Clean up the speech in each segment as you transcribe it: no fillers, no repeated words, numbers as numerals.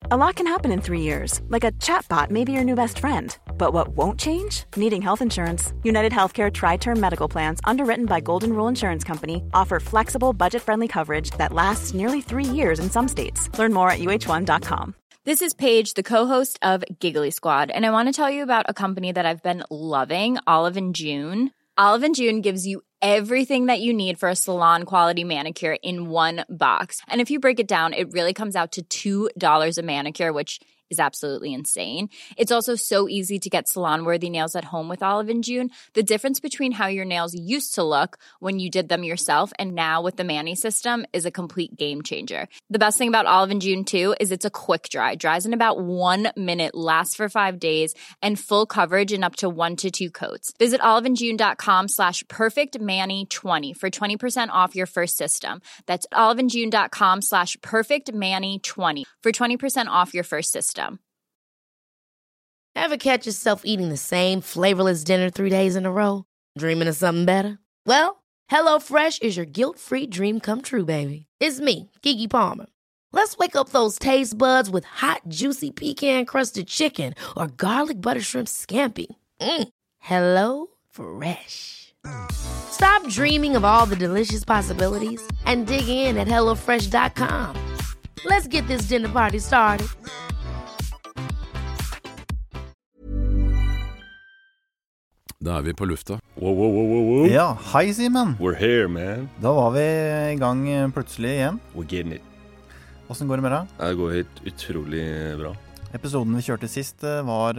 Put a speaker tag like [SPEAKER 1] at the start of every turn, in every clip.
[SPEAKER 1] A lot can happen in 3 years, like a chatbot may be your new best friend. But what won't change? Needing health insurance. United Healthcare Tri-Term Medical Plans, underwritten by Golden Rule Insurance Company, offer flexible, budget-friendly coverage that lasts nearly 3 years in some states. Learn more at uh1.com.
[SPEAKER 2] This is Paige, the co-host of Giggly Squad, and I want to tell you about a company that I've been loving, Olive & June. Olive & June gives you everything that you need for a salon-quality manicure in one box. And if you break it down, it really comes out to $2 a manicure, which is absolutely insane. It's also so easy to get salon-worthy nails at home with Olive & June. The difference between how your nails used to look when you did them yourself and now with the Mani system is a complete game changer. The best thing about Olive & June, too, is it's a quick dry. Dries in about 1 minute, lasts for 5 days, and full coverage in up to 1 to 2 coats. Visit oliveandjune.com/perfectmani20 for 20% off your first system. That's oliveandjune.com/perfectmani20 for 20% off your first system.
[SPEAKER 3] Ever catch yourself eating the same flavorless dinner 3 days in a row? Dreaming of something better? Well, HelloFresh is your guilt-free dream come true, baby. It's me, Keke Palmer. Let's wake up those taste buds with hot, juicy pecan-crusted chicken or garlic butter shrimp scampi. Hello Fresh. Stop dreaming of all the delicious possibilities and dig in at HelloFresh.com. Let's get this dinner party started.
[SPEAKER 4] Da vi på lufta.
[SPEAKER 5] Wow.
[SPEAKER 6] Ja, hei Simen.
[SPEAKER 5] We're here, man.
[SPEAKER 6] Da var vi I gang plutselig igjen.
[SPEAKER 5] We're getting it.
[SPEAKER 6] Hvordan går det med deg?
[SPEAKER 5] Det går helt utrolig bra.
[SPEAKER 6] Episoden vi kjørte sist var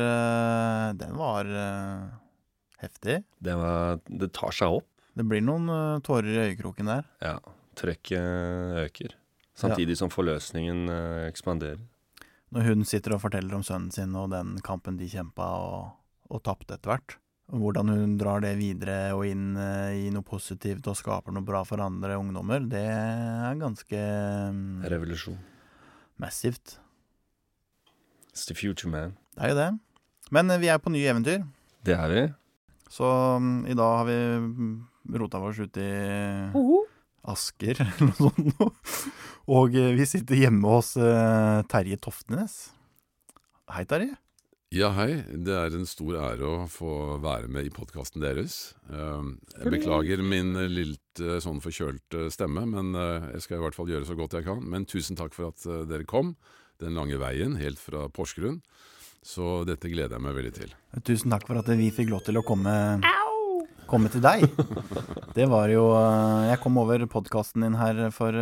[SPEAKER 6] heftig.
[SPEAKER 5] Det tar seg opp.
[SPEAKER 6] Det blir noen tårer I øyekroken der.
[SPEAKER 5] Ja, trøkket øker. Samtidig som forløsningen ekspanderer.
[SPEAKER 6] Når hun sitter og forteller om sønnen sin og den kampen de kjempet og tappte etter hvert. Og hvordan hun drar det videre og inn I noe positivt og skaper noe bra for andre ungdommer, det ganske
[SPEAKER 5] Revolusjon.
[SPEAKER 6] Massivt.
[SPEAKER 5] It's the future, man.
[SPEAKER 6] Det jo det. Men vi på nye eventyr.
[SPEAKER 5] Det vi.
[SPEAKER 6] Så I dag har vi rotet oss ut I Asker eller noe sånt. Og vi sitter hjemme hos Terje Toftnes. Hei Terje.
[SPEAKER 4] Ja, hei. Det en stor ære å få være med I podcasten deres. Jeg beklager min litt sånn forkjølte stemme, men jeg skal I hvert fall gjøre så godt jeg kan. Men tusen takk for at dere kom den lange veien, helt fra Porsgrunn. Så dette gleder jeg meg veldig til.
[SPEAKER 6] Tusen takk for at vi fikk lov til å komme til deg. Det var jo, jeg kom over podcasten din her for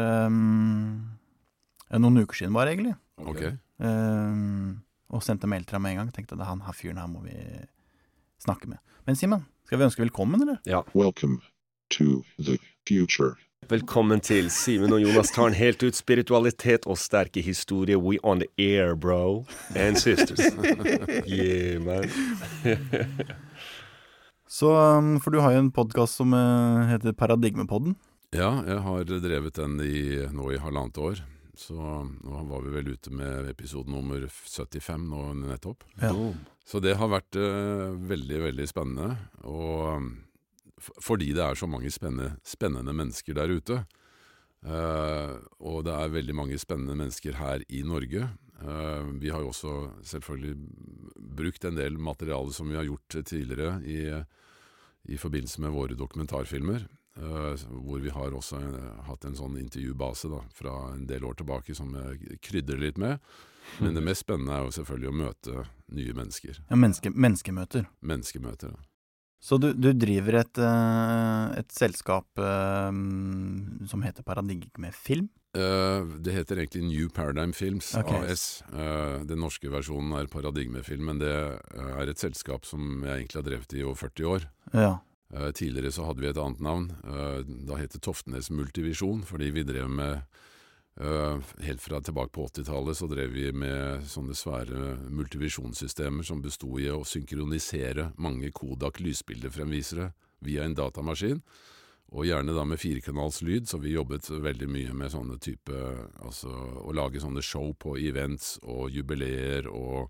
[SPEAKER 6] noen uker siden bare egentlig.
[SPEAKER 4] Ok.
[SPEAKER 6] Og sendte mail til ham med en gang. Tenkte at han her fyren her må vi snakke med. Men Simon, skal vi ønske velkommen, eller?
[SPEAKER 5] Ja.
[SPEAKER 7] Welcome to the future.
[SPEAKER 5] Velkommen til Simen og Jonas tar en helt ut spiritualitet og sterke historie. We on the air, bro. And sisters. Yeah, man.
[SPEAKER 6] Så, for du har jo en podcast som heter Paradigmepodden.
[SPEAKER 4] Ja, jeg har drevet den nå I 1,5 år. Så nå var vi vel ute med episode nummer 75 nå nettopp.
[SPEAKER 6] Ja.
[SPEAKER 4] Så det har vært veldig, veldig spennende. Og fordi det så mange spennende mennesker der ute. Og det veldig mange spennende mennesker her I Norge. Vi har jo også selvfølgelig brukt en del materiale som vi har gjort tidligere I forbindelse med våre dokumentarfilmer. Hvor vi har også hatt en sånn intervjubase da, fra en del år tilbake som jeg krydder litt med. Men det mest spennende jo selvfølgelig å møte nye mennesker.
[SPEAKER 6] Ja, menneskemøter.
[SPEAKER 4] Menneskemøter, ja.
[SPEAKER 6] Så du driver et selskap som heter Paradigmefilm?
[SPEAKER 4] Det heter egentlig New Paradigm Films,
[SPEAKER 6] okay.
[SPEAKER 4] AS. Den norske versjonen Paradigmefilm, men det et selskap som jeg egentlig har drevet I over 40 år.
[SPEAKER 6] Ja.
[SPEAKER 4] Tidligere så hadde vi et annet navn. Da het det Toftnes Multivision, fordi vi drev med helt fra tilbake på 80-tallet så drev vi med sånne svære multivisjonssystemer som bestod I å synkronisere mange Kodak lysbildefremvisere via en datamaskin, og gjerne da med 4-kanals lyd, så vi jobbet veldig mye med sånne type, altså å lage sånne show på events og jubileer og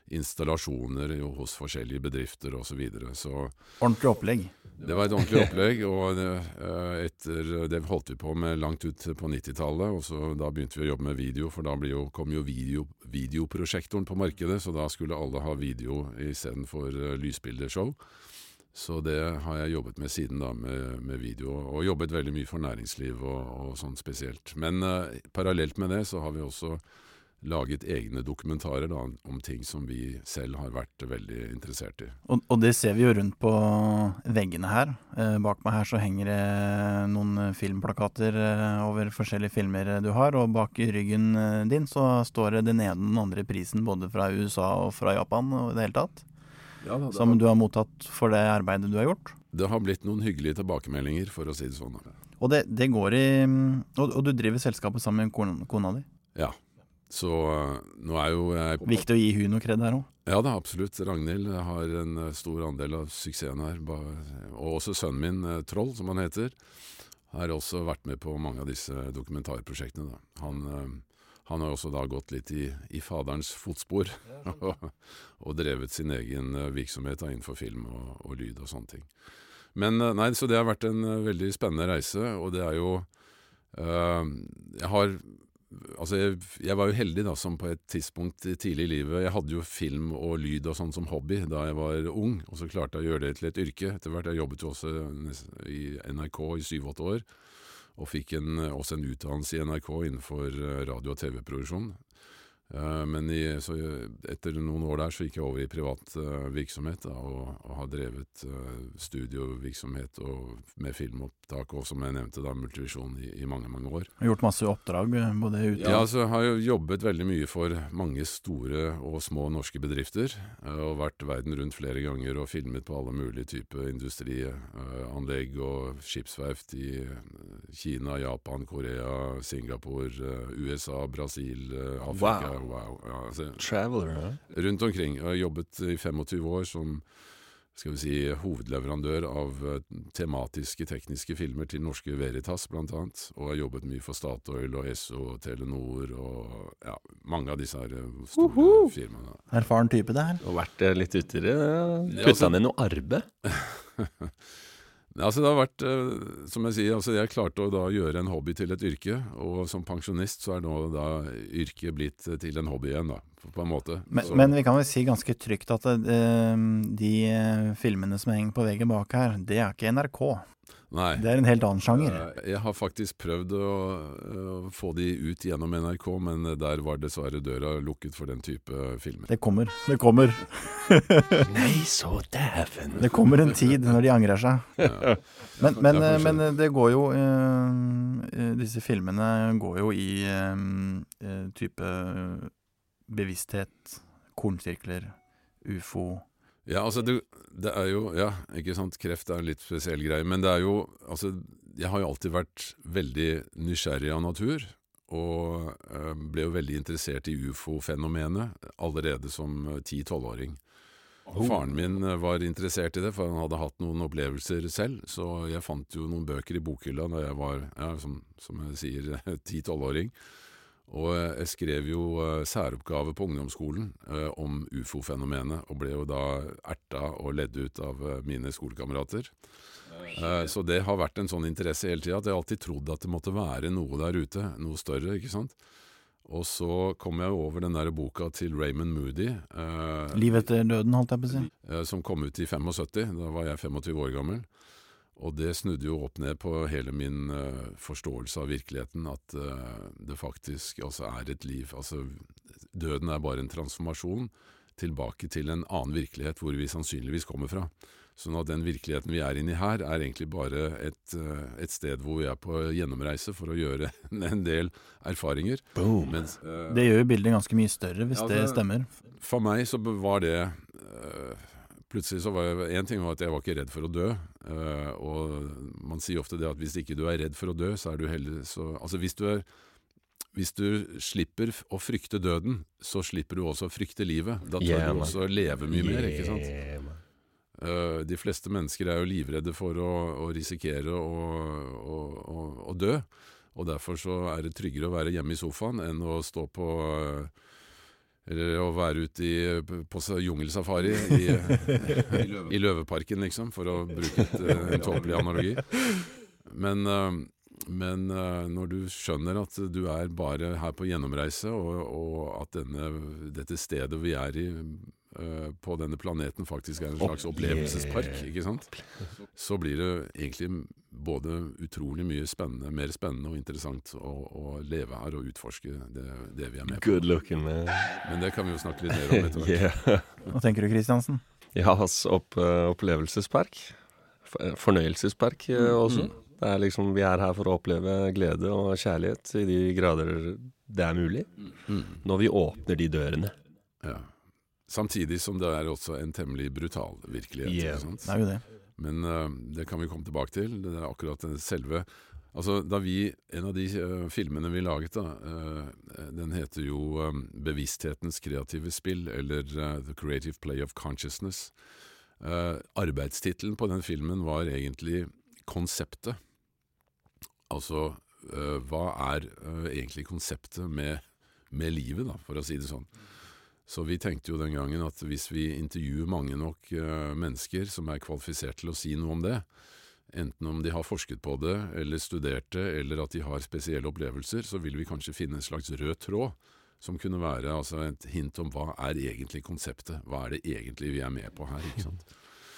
[SPEAKER 4] installasjoner hos forskjellige bedrifter og så videre. Så
[SPEAKER 6] Ordentlig opplegg.
[SPEAKER 4] det var et ordentlig opplegg, og etter det holdt vi på med langt ut på 90-tallet, og så da begynte vi å jobbe med video, for da kom jo videoprosjektoren på markedet, så da skulle alle ha video i stedet for lysbildeshow. Så det har jeg jobbet med siden da, med video, og jobbet veldig mye for næringsliv og sånn spesielt. Men parallelt med det så har vi også laget egne dokumentarer da, om ting som vi selv har vært veldig interessert i.
[SPEAKER 6] Og det ser vi jo rundt på veggene her. Bak meg her så henger det noen filmplakater over forskjellige filmer du har, og bak i ryggen din så står det den ene og den andre prisen både fra USA og fra Japan og i det hele tatt.
[SPEAKER 4] Ja, da,
[SPEAKER 6] som du har mottatt for det arbeidet du har gjort.
[SPEAKER 4] Det har blitt noen hyggelige tilbakemeldinger, for å si det sånn.
[SPEAKER 6] Og det går i... Og du driver selskapet sammen med kona di?
[SPEAKER 4] Ja. Så nå er jo jeg...
[SPEAKER 6] Viktig å gi hun noe kred her også?
[SPEAKER 4] Ja, det er absolutt. Ragnhild har en stor andel av suksessen her. Og også sønnen min, Troll, som han heter, har også vært med på mange av disse dokumentarprosjektene. Da. Han har også da gått litt i faderens fotspor og drevet sin egen virksomhet da, innenfor film og lyd og sånne ting. Men nei, så det har vært en veldig spennende reise, og det er jo... Jeg var jo heldig da, som på et tidspunkt tidlig i livet, jeg hadde jo film og lyd og sånn som hobby da jeg var ung, og så klarte jeg å gjøre det til et yrke. Etter hvert, jeg jobbet jo også i NRK i 7-8 år, og fikk også en utdannelse i NRK innenfor radio- og TV-produksjon. Men etter noen år der så gikk jeg over i privat virksomhet da, og har drevet studiovirksomhet med filmopptak og som jeg nevnte da, multivisjon i mange, mange år.
[SPEAKER 6] Har gjort masse oppdrag både ute?
[SPEAKER 4] Ja, så har jeg jobbet veldig mye for mange store og små norske bedrifter og vært verden rundt flere ganger og filmet på alle mulige typer industrianlegg og skipsverft i Kina, Japan, Korea, Singapore, USA, Brasil, Afrika. Wow. Ja, altså,
[SPEAKER 5] Traveler, ja.
[SPEAKER 4] Rundt omkring. Jeg har jobbet i 25 år som hovedleverandør av tematiske tekniske filmer til norske Veritas blant annet, og har jobbet mye for Statoil og Esso og Telenor og ja, mange av disse her store firmaene.
[SPEAKER 6] Erfaren type det her.
[SPEAKER 5] Og vært litt ute i det, putta ned noe arbeid.
[SPEAKER 4] Altså det har vært, som jeg sier, jeg klarte å da gjøre en hobby til et yrke, og som pensjonist så nå da yrket blitt til en hobby igjen da, på en måte.
[SPEAKER 6] Men vi kan vel si ganske trygt at de filmene som henger på veggen bak her, det er ikke NRK.
[SPEAKER 4] Nei.
[SPEAKER 6] Det er en helt annen sjanger.
[SPEAKER 4] Jeg har faktisk prøvd å få de ut gjennom NRK, men der var dessverre døra lukket for den type filmer.
[SPEAKER 6] Det kommer.
[SPEAKER 5] Nei, så dæven.
[SPEAKER 6] Det kommer en tid når de angrer seg.
[SPEAKER 4] Ja.
[SPEAKER 6] Men det går jo, disse filmene går jo i type bevissthet, kornsirkler, UFO.
[SPEAKER 4] Ja, det er jo, ja, ikke sant, kreft er en litt spesiell greie, men det er jo, jeg har jo alltid vært veldig nysgjerrig av natur, og ble jo veldig interessert i UFO-fenomenet allerede som 10-12-åring. Faren min var interessert i det, for han hadde hatt noen opplevelser selv, så jeg fant jo noen bøker i bokhylla da jeg var, ja, som jeg sier, 10-12-åring. Og jeg skrev jo særoppgave på ungdomsskolen om UFO-fenomenet, og ble jo da erta og ledd ut av mine skolekamerater. Så det har vært en sånn interesse hele tiden, at jeg alltid trodde at det måtte være noe der ute, noe større, ikke sant? Og så kom jeg over den der boka til Raymond Moody.
[SPEAKER 6] Liv etter døden, holdt jeg på å si.
[SPEAKER 4] Som kom ut i 75, da var jeg 25 år gammel. Og det snudde jo opp ned på hele min forståelse av virkeligheten, at det faktisk er et liv. Døden er bare en transformasjon tilbake til en annen virkelighet hvor vi sannsynligvis kommer fra. Sånn at den virkeligheten vi er inne i her er egentlig bare et sted hvor vi er på gjennomreise for å gjøre en del erfaringer. Mens,
[SPEAKER 6] det gjør jo bildet ganske mye større hvis det stemmer.
[SPEAKER 4] For meg så var det... Plutselig så var en ting var at jeg var ikke redd for å dø, og man sier ofte det at hvis ikke du er redd for å dø, så er du heller så... hvis du slipper å frykte døden, så slipper du også å frykte livet. Da tør du også leve mye mer, ikke sant? De fleste mennesker er jo livredde for å risikere å dø, og derfor så er det tryggere å være hjemme i sofaen enn å stå på Eller å være ute på jungelsafari i Løveparken, liksom, for å bruke en tåpelig analogi. Men når du skjønner at du er bare her på gjennomreise, og at dette stedet vi er i på denne planeten faktisk er en slags opplevelsespark, ikke sant? Så blir det egentlig både utrolig mye mer spennende og interessant å leve her og utforske det vi er med på.
[SPEAKER 5] Good looking, man.
[SPEAKER 4] Men det kan vi jo snakke litt mer om etter hvert.
[SPEAKER 5] Yeah.
[SPEAKER 6] Hva tenker du, Kristiansen?
[SPEAKER 5] Ja, altså opplevelsespark. Fornøyelsespark også. Det er liksom, vi er her for å oppleve glede og kjærlighet i de grader det er mulig. Når vi åpner de dørene.
[SPEAKER 4] Ja. Samtidig som det er også en temmelig brutal virkelighet.
[SPEAKER 5] Yeah.
[SPEAKER 4] Ikke sant?
[SPEAKER 6] Det er jo det.
[SPEAKER 4] Men det kan vi komme tilbake til. Det er akkurat selve... Altså, en av de filmene vi laget da, den heter jo Bevissthetens kreative spill, eller The Creative Play of Consciousness. Arbeidstitelen på den filmen var egentlig konseptet. Altså, hva er egentlig konseptet med livet da, for å si det sånn. Så vi tenkte jo den gangen at hvis vi intervjuer mange nok mennesker som er kvalifisert til å si noe om det, enten om de har forsket på det, eller studert det, eller at de har spesielle opplevelser, så vil vi kanskje finne en slags rød tråd, som kunne være altså, et hint om hva er egentlig konseptet, hva er det egentlig vi er med på her, ikke sant?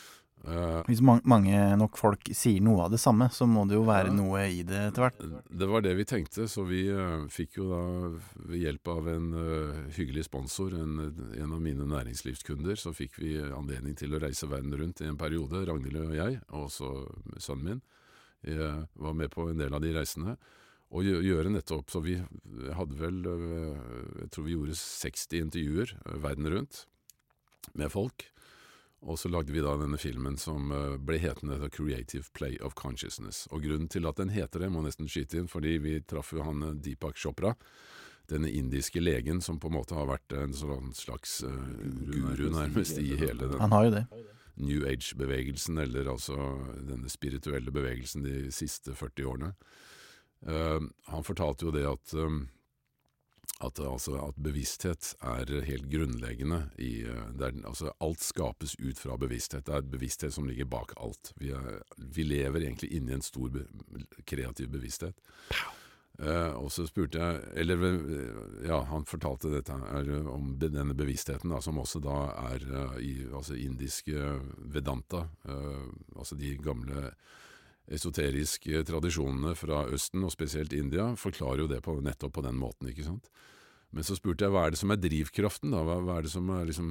[SPEAKER 5] Hvis mange nok folk sier noe av det samme, så må det jo være noe i det etter hvert.
[SPEAKER 4] Det var det vi tenkte, så vi fikk jo da ved hjelp av en hyggelig sponsor, en av mine næringslivskunder, så fikk vi anledning til å reise verden rundt i en periode, Ragnhild og jeg, og også sønnen min. Jeg var med på en del av de reisene, og gjøre nettopp, så vi hadde vel, jeg tror vi gjorde 60 intervjuer verden rundt med folk. Og så lagde vi da denne filmen som ble hetende The Creative Play of Consciousness. Og grunnen til at den heter det, må nesten skyte inn, fordi vi traff jo han Deepak Chopra, denne indiske legen som på en måte har vært en sånn slags guru nærmest i hele den
[SPEAKER 5] Han har jo det.
[SPEAKER 4] New Age-bevegelsen, eller altså denne spirituelle bevegelsen de siste 40 årene. Han fortalte jo det at bevissthet er helt grunnleggende altså alt skapes ut fra bevissthet. Det er bevissthet som ligger bak alt. Vi lever egentlig inne i en stor kreativ bevissthet. Og så spurte jeg, han fortalte dette om denne bevisstheten, da, som også da er i indiske Vedanta, altså de gamle esoteriske tradisjonene fra Østen, og spesielt India, forklarer jo det nettopp på den måten, ikke sant? Men så spurte jeg, hva er det som er drivkraften da? Hva er det som er liksom,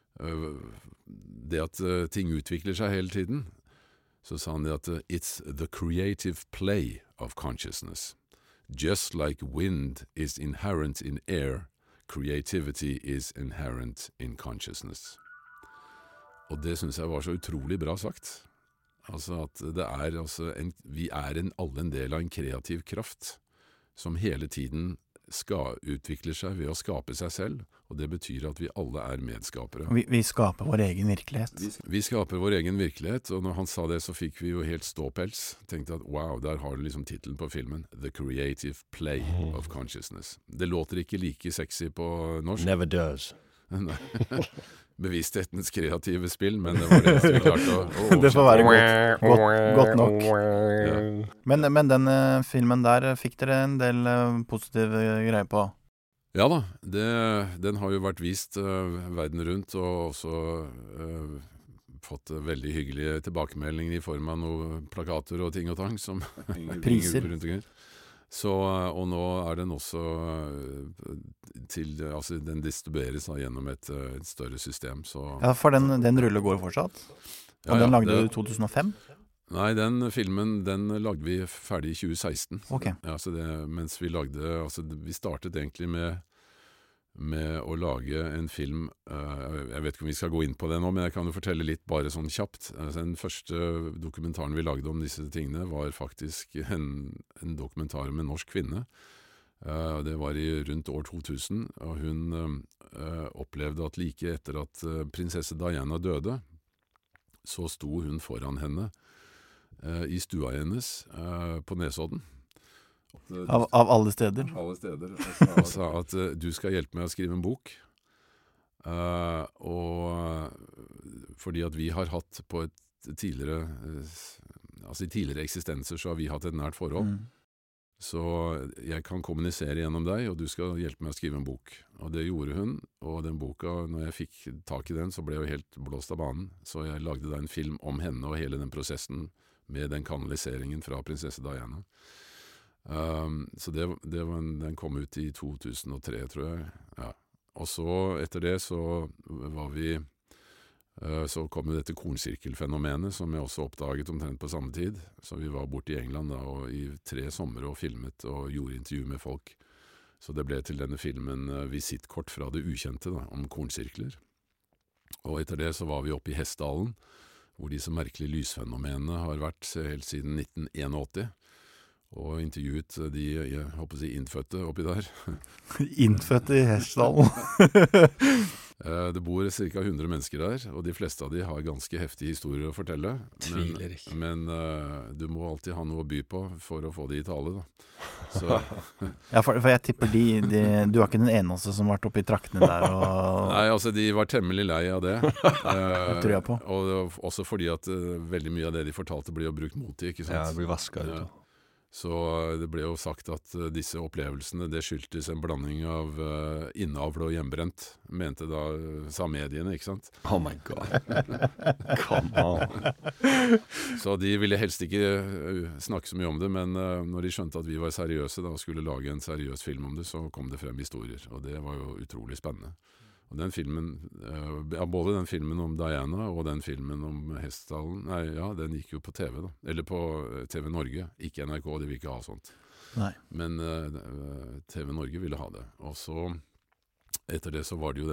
[SPEAKER 4] det at ting utvikler seg hele tiden? Så sa han det at it's the creative play of consciousness. Just like wind is inherent in air, creativity is inherent in consciousness. Og det synes jeg var så utrolig bra sagt. Altså at det er vi er alle en del av en kreativ kraft som hele tiden utvikler seg ved å skape seg selv, og det betyr at vi alle er medskapere.
[SPEAKER 5] Vi skaper vår egen virkelighet.
[SPEAKER 4] Vi skaper vår egen virkelighet, og når han sa det så fikk vi jo helt ståpels. Tenkte at wow, der har du liksom titelen på filmen, The Creative Play of Consciousness. Det låter ikke like sexy på norsk.
[SPEAKER 5] Never does.
[SPEAKER 4] Bevissthetens kreative spill, men det var det vi klarte å
[SPEAKER 5] Det får være godt nok.
[SPEAKER 4] Ja.
[SPEAKER 5] Men den filmen der fikk dere en del positive greier på?
[SPEAKER 4] Ja da, den har jo vært vist verden rundt, og også fått veldig hyggelige tilbakemeldinger i form av noen plakater og ting og tang som
[SPEAKER 5] Priser.
[SPEAKER 4] Rundt omkring. Så, og nå er den også den distribueres da, gjennom et større system. Så.
[SPEAKER 5] Ja, for den ruller går fortsatt? Og den lagde du i 2005?
[SPEAKER 4] Nei, den filmen lagde vi ferdig i 2016.
[SPEAKER 5] Ok.
[SPEAKER 4] Ja, så mens vi lagde, vi startet egentlig med å lage en film, jeg vet ikke om vi skal gå inn på det nå, men jeg kan jo fortelle litt bare sånn kjapt. Den første dokumentaren vi lagde om disse tingene var faktisk en dokumentar om en norsk kvinne. Det var i rundt år 2000, og hun opplevde at like etter at prinsesse Diana døde, så sto hun foran henne i stua hennes på Nesodden.
[SPEAKER 5] Av alle steder?
[SPEAKER 4] Alle steder. Og sa at du skal hjelpe meg å skrive en bok. Fordi at vi har hatt på et tidligere altså i tidligere eksistenser så har vi hatt et nært forhold. Så jeg kan kommunisere gjennom deg, og du skal hjelpe meg å skrive en bok. Og det gjorde hun, og den boka, når jeg fikk tak i den, så ble jeg jo helt blåst av banen. Så jeg lagde da en film om henne og hele den prosessen med den kanaliseringen fra prinsesse Diana. Så den kom ut i 2003, tror jeg. Ja. Og så, etter det, så kom jo dette kornsirkelfenomenet, som jeg også oppdaget omtrent på samme tid. Så vi var borte i England da, og i 3 somre og filmet og gjorde intervju med folk. Så det ble til denne filmen Visittkort fra det ukjente, da, om kornsirkler. Og etter det så var vi oppe i Hessdalen, hvor disse merkelige lysfenomenene har vært helt siden 1981. Og intervjuet de, jeg håper å si, innfødte oppi der.
[SPEAKER 6] Innfødte i Hessdalen.
[SPEAKER 4] Det bor ca. 100 mennesker der, og de fleste av de har ganske heftige historier å fortelle.
[SPEAKER 5] Tviler ikke.
[SPEAKER 4] Men du må alltid ha noe å by på for å få de i tale, da. Så.
[SPEAKER 6] Ja, for jeg tipper du er ikke den eneste som har vært oppe i traktene der.
[SPEAKER 4] Nei, altså de var temmelig lei av det.
[SPEAKER 6] Det tror jeg på.
[SPEAKER 4] Og også fordi at veldig mye av det de fortalte blir jo brukt mot de, ikke sant?
[SPEAKER 5] Ja, det blir vasket ut.
[SPEAKER 4] Ja. Så det ble jo sagt at disse opplevelsene, det skyldtes en blanding av innavl og hjemmebrent, sa mediene, ikke sant?
[SPEAKER 5] Oh my god. Come on.
[SPEAKER 4] Så de ville helst ikke snakke så mye om det, men når de skjønte at vi var seriøse da, og skulle lage en seriøs film om det, så kom det frem historier, og det var jo utrolig spennende. Og den filmen, både den filmen om Diana og den filmen om Hessdalen, den gikk jo på TV da, eller på TV Norge, ikke NRK, de vil ikke ha sånt.
[SPEAKER 6] Nei.
[SPEAKER 4] Men TV Norge ville ha det. Og så, etter det så var det jo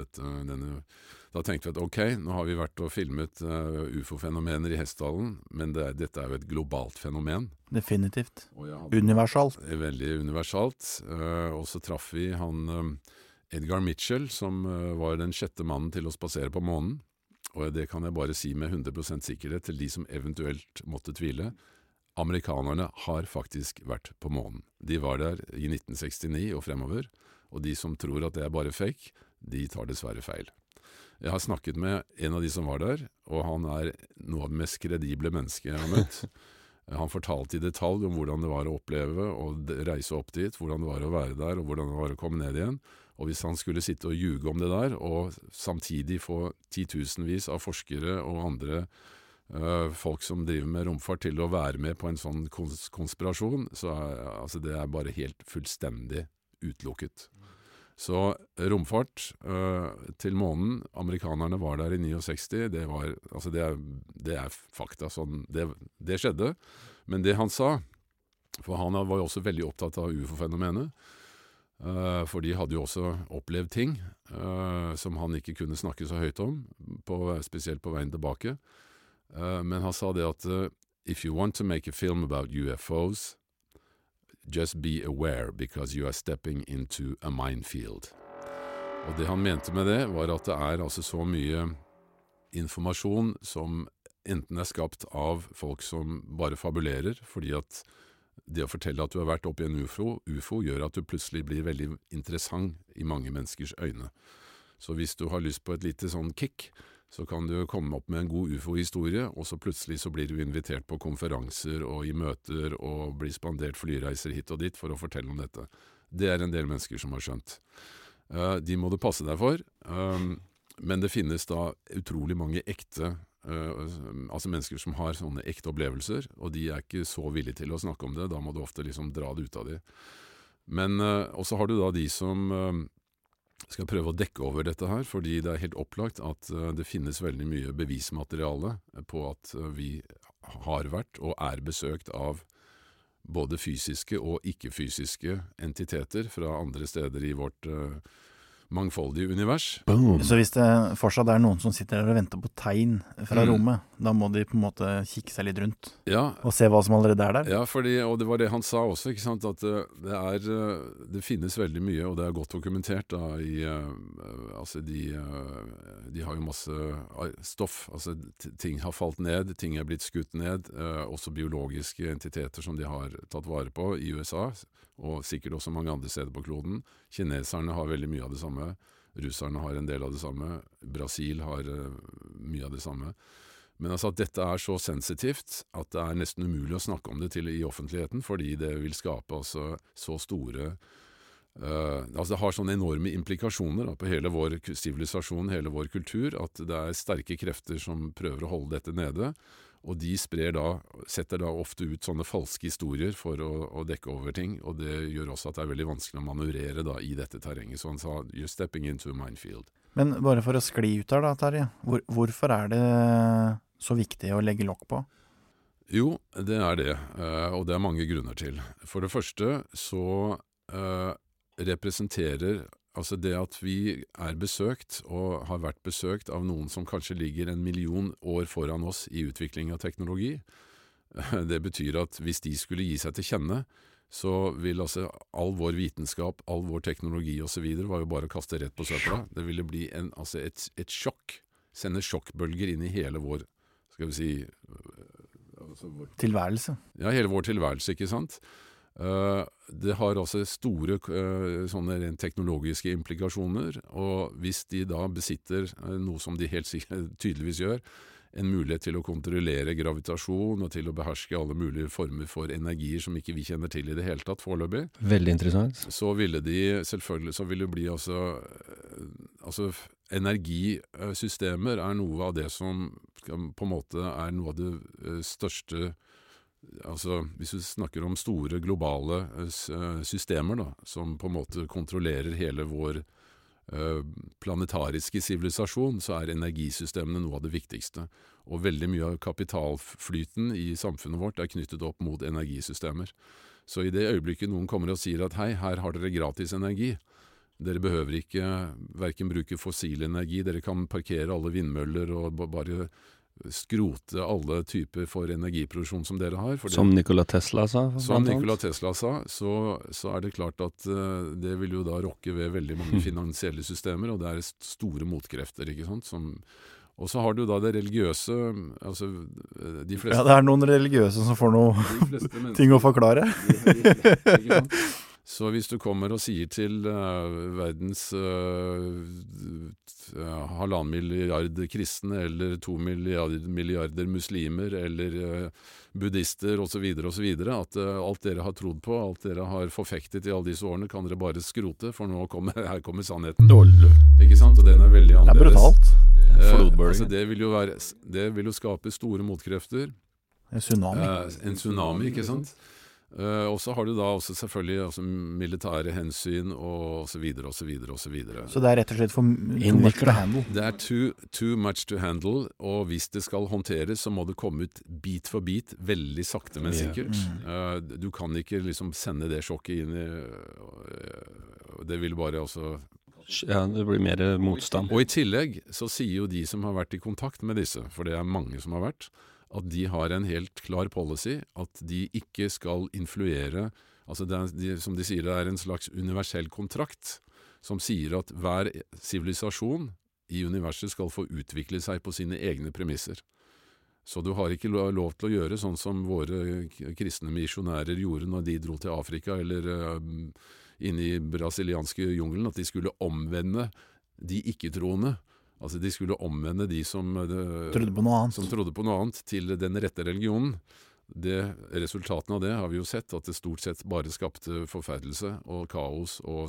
[SPEAKER 4] da tenkte vi at ok, nå har vi vært og filmet UFO-fenomener i Hessdalen, men dette er jo et globalt fenomen.
[SPEAKER 6] Definitivt.
[SPEAKER 4] Og
[SPEAKER 6] Universalt.
[SPEAKER 4] Veldig universalt. Og så traff vi han Edgar Mitchell, som var den 6. mannen til å spasere på månen, og det kan jeg bare si med 100% sikkerhet til de som eventuelt måtte tvile. Amerikanerne har faktisk vært på månen. De var der i 1969 og fremover, og de som tror at det er bare fake, de tar dessverre feil. Jeg har snakket med en av de som var der, og han er noe av det mest kredible mennesket jeg har møtt. Han fortalte i detalj om hvordan det var å oppleve og reise opp dit, hvordan det var å være der og hvordan det var å komme ned igjen. Og hvis han skulle sitte og ljuge om det der, og samtidig få titusenvis av forskere og andre folk som driver med romfart til å være med på en sånn konspirasjon, så altså det er bare helt fullstendig utelukket. Så romfart til månen, amerikanerne var der i 69, det er fakta, sånn, det skjedde. Men det han sa, for han var jo også veldig opptatt av UFO-fenomenet, for de hadde jo også opplevd ting som han ikke kunne snakke så høyt om, spesielt på veien tilbake. Men han sa det at if you want to make a film about UFOs, just be aware because you are stepping into a minefield. Og det han mente med det var at det er altså så mye informasjon som enten er skapt av folk som bare fabulerer, fordi at det å fortelle at du har vært oppe i en UFO gjør at du plutselig blir veldig interessant i mange menneskers øyne. Så hvis du har lyst på et lite sånn kick, så kan du komme opp med en god UFO-historie, og så plutselig så blir du invitert på konferanser og i møter og blir spandert flyreiser hit og dit for å fortelle om dette. Det er en del mennesker som har skjønt. De må du passe deg for, men det finnes da utrolig mange ekte altså mennesker som har sånne ekte opplevelser, og de er ikke så villige til å snakke om det, da må du ofte liksom dra det ut av det. Men også har du da de som skal prøve å dekke over dette her, fordi det er helt opplagt at det finnes veldig mye bevismateriale på at vi har vært og er besøkt av både fysiske og ikke-fysiske entiteter fra andre steder i vårt mangfoldige univers.
[SPEAKER 6] Boom. Så hvis det fortsatt er noen som sitter der og venter på tegn fra rommet, da må de på en måte kikke seg litt rundt og se hva som allerede er der.
[SPEAKER 4] Ja, og det var det han sa også, ikke sant? At det finnes veldig mye, og det er godt dokumentert da, altså de har jo masse stoff, altså ting har falt ned, ting er blitt skutt ned, også biologiske entiteter som de har tatt vare på i USA, og sikkert også mange andre steder på kloden. Kineserne har veldig mye av det samme. russerne har en del av det samme, Brasil har mye av det samme. Men altså at dette er så sensitivt at det er nesten umulig å snakke om det i offentligheten, fordi det vil skape altså så store altså det har sånne enorme implikasjoner på hele vår sivilisasjon, hele vår kultur, at det er sterke krefter som prøver å holde dette nede, og de setter da ofte ut sånne falske historier for å dekke over ting, og det gjør også at det er veldig vanskelig å manøvrere da i dette terrenget. Så han sa, you're stepping into a minefield.
[SPEAKER 6] Men bare for å skli ut der da, Terje, hvorfor er det så viktig å legge lokk på?
[SPEAKER 4] Jo, det er det, og det er mange grunner til. For det første så representerer altså det at vi er besøkt og har vært besøkt av noen som kanskje ligger 1 million år foran oss i utvikling av teknologi. Det betyr at hvis de skulle gi seg til kjenne, så vil altså all vår vitenskap, all vår teknologi og så videre var jo bare å kaste rett på søpla. Det ville bli et sjokk, sende sjokkbølger inn i hele vår, skal vi si
[SPEAKER 6] Tilværelse.
[SPEAKER 4] Ja, hele vår tilværelse, ikke sant? Det har også store sånne rent teknologiske implikasjoner, og hvis de da besitter noe som de helt tydeligvis gjør, en mulighet til å kontrollere gravitasjon og til å beherske alle mulige former for energier som ikke vi kjenner til i det hele tatt foreløpig.
[SPEAKER 5] Veldig interessant.
[SPEAKER 4] Så ville de selvfølgelig, så ville det bli altså energisystemer er noe av det som på en måte er noe av det største. Altså, hvis vi snakker om store globale systemer da, som på en måte kontrollerer hele vår planetariske sivilisasjon, så er energisystemene noe av det viktigste. Og veldig mye av kapitalflyten i samfunnet vårt er knyttet opp mot energisystemer. Så i det øyeblikket noen kommer og sier at hei, her har dere gratis energi, dere behøver ikke hverken bruke fossil energi, dere kan parkere alle vindmøller og bare skrote alle typer for energiproduksjon som dere har.
[SPEAKER 5] Som Nikola Tesla sa?
[SPEAKER 4] Som Nikola Tesla sa, så er det klart at det vil jo da rokke ved veldig mange finansielle systemer, og det er store motkrefter, ikke sant? Og så har du da det religiøse, altså de fleste...
[SPEAKER 6] Ja, det er noen religiøse som får noe ting å forklare.
[SPEAKER 4] Ikke sant? Så hvis du kommer og sier til verdens 1,5 milliard kristne, eller 2 milliarder muslimer, eller buddhister og så videre, at alt dere har trodd på, alt dere har forfektet i alle disse årene, kan dere bare skrote, for her kommer sannheten. Ikke sant? Og den er veldig annerledes.
[SPEAKER 6] Det er brutalt.
[SPEAKER 4] Altså det vil jo skape store motkrefter. En tsunami, ikke sant? Og så har du da også selvfølgelig militære hensyn og så videre, og så videre, og så videre.
[SPEAKER 6] Så det er rett og slett for too much to handle?
[SPEAKER 4] Det er too much to handle, og hvis det skal håndteres, så må det komme ut bit for bit, veldig sakte, men sikkert. Du kan ikke liksom sende det sjokket inn i det vil bare også...
[SPEAKER 5] Ja, det blir mer motstand.
[SPEAKER 4] Og i tillegg så sier jo de som har vært i kontakt med disse, for det er mange som har vært, at de har en helt klar policy, at de ikke skal influere, altså som de sier, det er en slags universell kontrakt, som sier at hver sivilisasjon i universet skal få utvikle seg på sine egne premisser. Så du har ikke lov til å gjøre sånn som våre kristne misjonærer gjorde når de dro til Afrika, eller inn i brasilianske jungelen, at de skulle omvende de ikke-troende. Altså de skulle omvende de som trodde på noe annet til den rette religionen. Resultatene av det har vi jo sett, at det stort sett bare skapte forferdelse og kaos og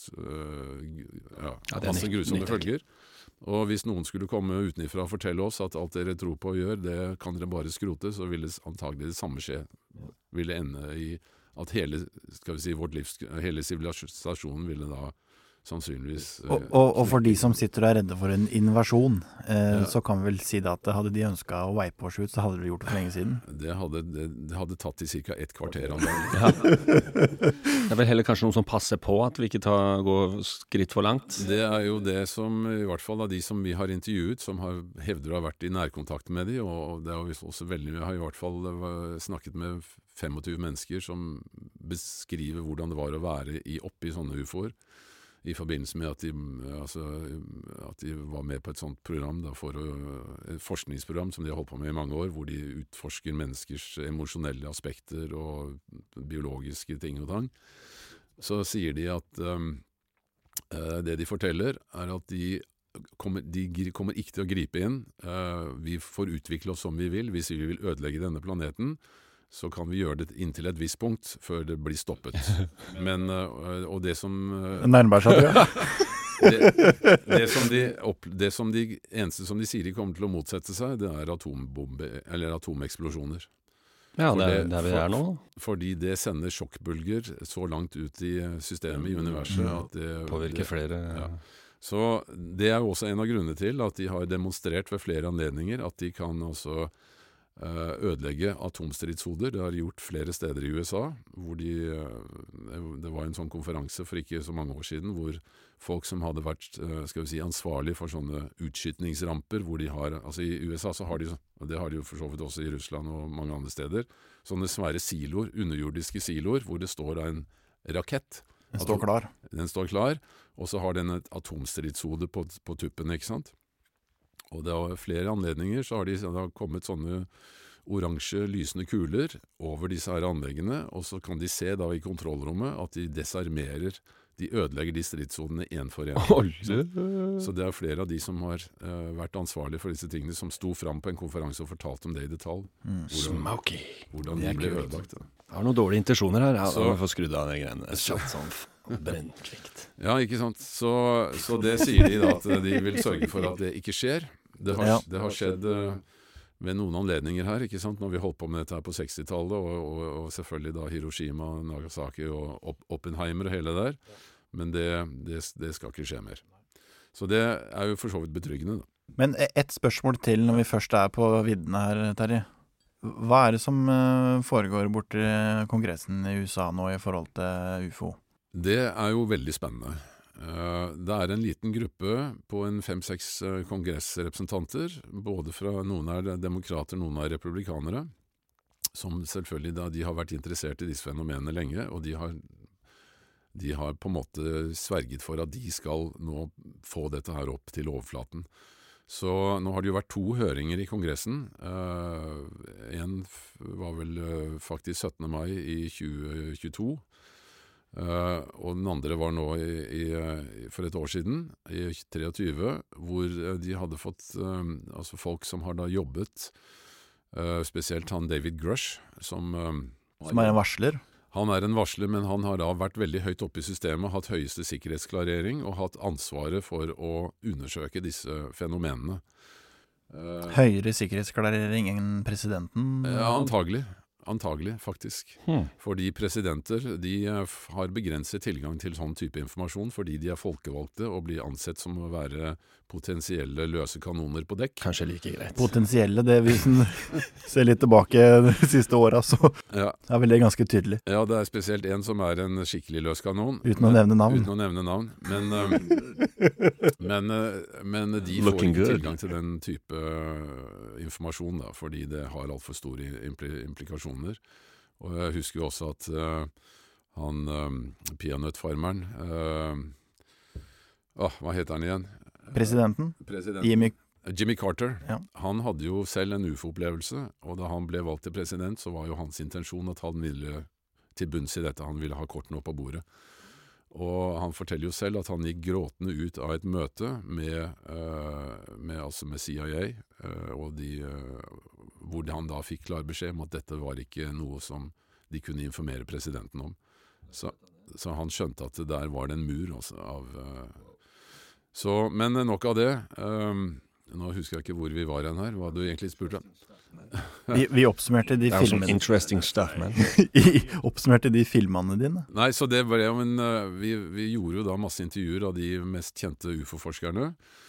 [SPEAKER 4] masse grusomme følger. Og hvis noen skulle komme utenifra og fortelle oss at alt dere tror på og gjør, det kan dere bare skrote, så ville antagelig det samme skje. Ville ende i at hele sivilisasjonen ville da sannsynligvis...
[SPEAKER 6] Og for de som sitter og er redde for en invasjon, så kan vi vel si det at hadde de ønsket å wipe oss ut, så hadde de gjort det for lenge siden.
[SPEAKER 4] Det hadde tatt i cirka 1 kvarter.
[SPEAKER 5] Ja. Det er vel heller kanskje noen som passer på at vi ikke går skritt for langt?
[SPEAKER 4] Det er jo det som, i hvert fall av de som vi har intervjuet, som hevder å ha vært i nærkontakt med de, og det er jo også veldig, vi har i hvert fall snakket med 25 mennesker som beskriver hvordan det var å være oppi sånne UFOer, i forbindelse med at de var med på et sånt program, et forskningsprogram som de har holdt på med i mange år, hvor de utforsker menneskers emosjonelle aspekter og biologiske ting og tang. Så sier de at Det de forteller at de kommer ikke til å gripe inn. Vi får utvikle oss som vi vil. Hvis vi vil ødelegge denne planeten, så kan vi gjøre det inntil et visst punkt før det blir stoppet. Men, og det som...
[SPEAKER 6] Nærmere seg, ja.
[SPEAKER 4] Det som de eneste som de sier de kommer til å motsette seg, det eller atomeksplosjoner.
[SPEAKER 5] Ja, det er der vi er nå.
[SPEAKER 4] Fordi det sender sjokkbølger så langt ut i systemet, i universet, at det
[SPEAKER 5] påvirker flere.
[SPEAKER 4] Ja. Så det er jo også en av grunnene til at de har demonstrert ved flere anledninger at de kan også ødelegge atomstridshoder. Det har de gjort flere steder i USA, hvor det var en sånn konferanse for ikke så mange år siden, hvor folk som hadde vært ansvarlig for sånne utskytningsramper, hvor de har, altså i USA så har de, og det har de jo for så vidt også i Russland og mange andre steder, sånne svære siloer, underjordiske siloer, hvor det står en rakett.
[SPEAKER 6] Den står klar.
[SPEAKER 4] Den står klar, og så har den et atomstridshode på tuppen, ikke sant? Og det har flere anledninger, så har det kommet sånne oransje lysende kuler over disse her anleggene, og så kan de se da i kontrollrommet at de desarmerer, de ødelegger de stridshodene en for en. Så det er flere av de som har vært ansvarlige for disse tingene, som sto fram på en konferanse og fortalte om det i detalj. Hvordan de ble ødelagt.
[SPEAKER 5] Jeg har noen dårlige intensjoner her. Jeg må få skrudd av de greiene. Sånn brennplikt.
[SPEAKER 4] Ja, ikke sant. Så det sier de da, at de vil sørge for at det ikke skjer. Det har skjedd ved noen anledninger her, ikke sant, når vi holdt på med dette her på 60-tallet, og selvfølgelig da Hiroshima, Nagasaki og Oppenheimer og hele der. Men det skal ikke skje mer. Så det er jo for så vidt betryggende, da.
[SPEAKER 6] Men et spørsmål til når vi først er på viddene her, Terje. Hva er det som foregår borte i kongressen i USA nå i forhold til UFO?
[SPEAKER 4] Det er jo veldig spennende. Det er en liten gruppe på 5-6 kongressrepresentanter, både fra noen er demokrater, noen er republikanere, som selvfølgelig da, de har vært interessert i disse fenomenene lenge, og de har på en måte sverget for at de skal nå få dette her opp til overflaten. Så nå har det jo vært 2 høringer i kongressen. En var vel faktisk 17. mai i 2022, og den andre var nå for et år siden, i 2023, hvor de hadde fått altså folk som har da jobbet, spesielt han David Grush, som
[SPEAKER 6] er en varsler?
[SPEAKER 4] Han er en varsler, men han har da vært veldig høyt oppe i systemet, hatt høyeste sikkerhetsklarering og hatt ansvaret for å undersøke disse fenomenene.
[SPEAKER 6] Høyere sikkerhetsklarering enn presidenten?
[SPEAKER 4] Ja, antagelig faktisk. Fordi presidenter, de har begrenset tilgang til sånn type informasjon, fordi de er folkevalgte og blir ansett som å være potensielle løse kanoner på dekk.
[SPEAKER 5] Kanskje like greit.
[SPEAKER 6] Potensielle, det vi ser litt tilbake de siste årene, så er vel det ganske tydelig.
[SPEAKER 4] Ja, det er spesielt en som er en skikkelig løs kanon.
[SPEAKER 6] Uten å nevne navn.
[SPEAKER 4] Uten å nevne navn. Men de får ikke tilgang til den type informasjon, da, fordi det har alt for store implikasjoner. Og jeg husker jo også at han peanøttfarmeren, hva heter han igjen?
[SPEAKER 6] Presidenten?
[SPEAKER 4] Jimmy Carter.
[SPEAKER 6] Ja.
[SPEAKER 4] Han hadde jo selv en UFO-opplevelse, og da han ble valgt til president, så var jo hans intensjon at han ville til bunns i dette, han ville ha kortene opp på bordet. Og han forteller jo selv at han gikk gråtende ut av et møte med CIA, hvor han da fikk klar beskjed om at dette var ikke noe som de kunne informere presidenten om. Så han skjønte at der var det en mur men nok av det. Nå husker jeg ikke hvor vi var igjen her. Hva du egentlig spurte om?
[SPEAKER 6] Vi oppsummerte de filmene.
[SPEAKER 5] Interesting stuff, man.
[SPEAKER 6] Oppsummerte de filmene dine?
[SPEAKER 4] Nei, så det var det, men vi gjorde jo da masse intervjuer av de mest kjente UFO-forskerne.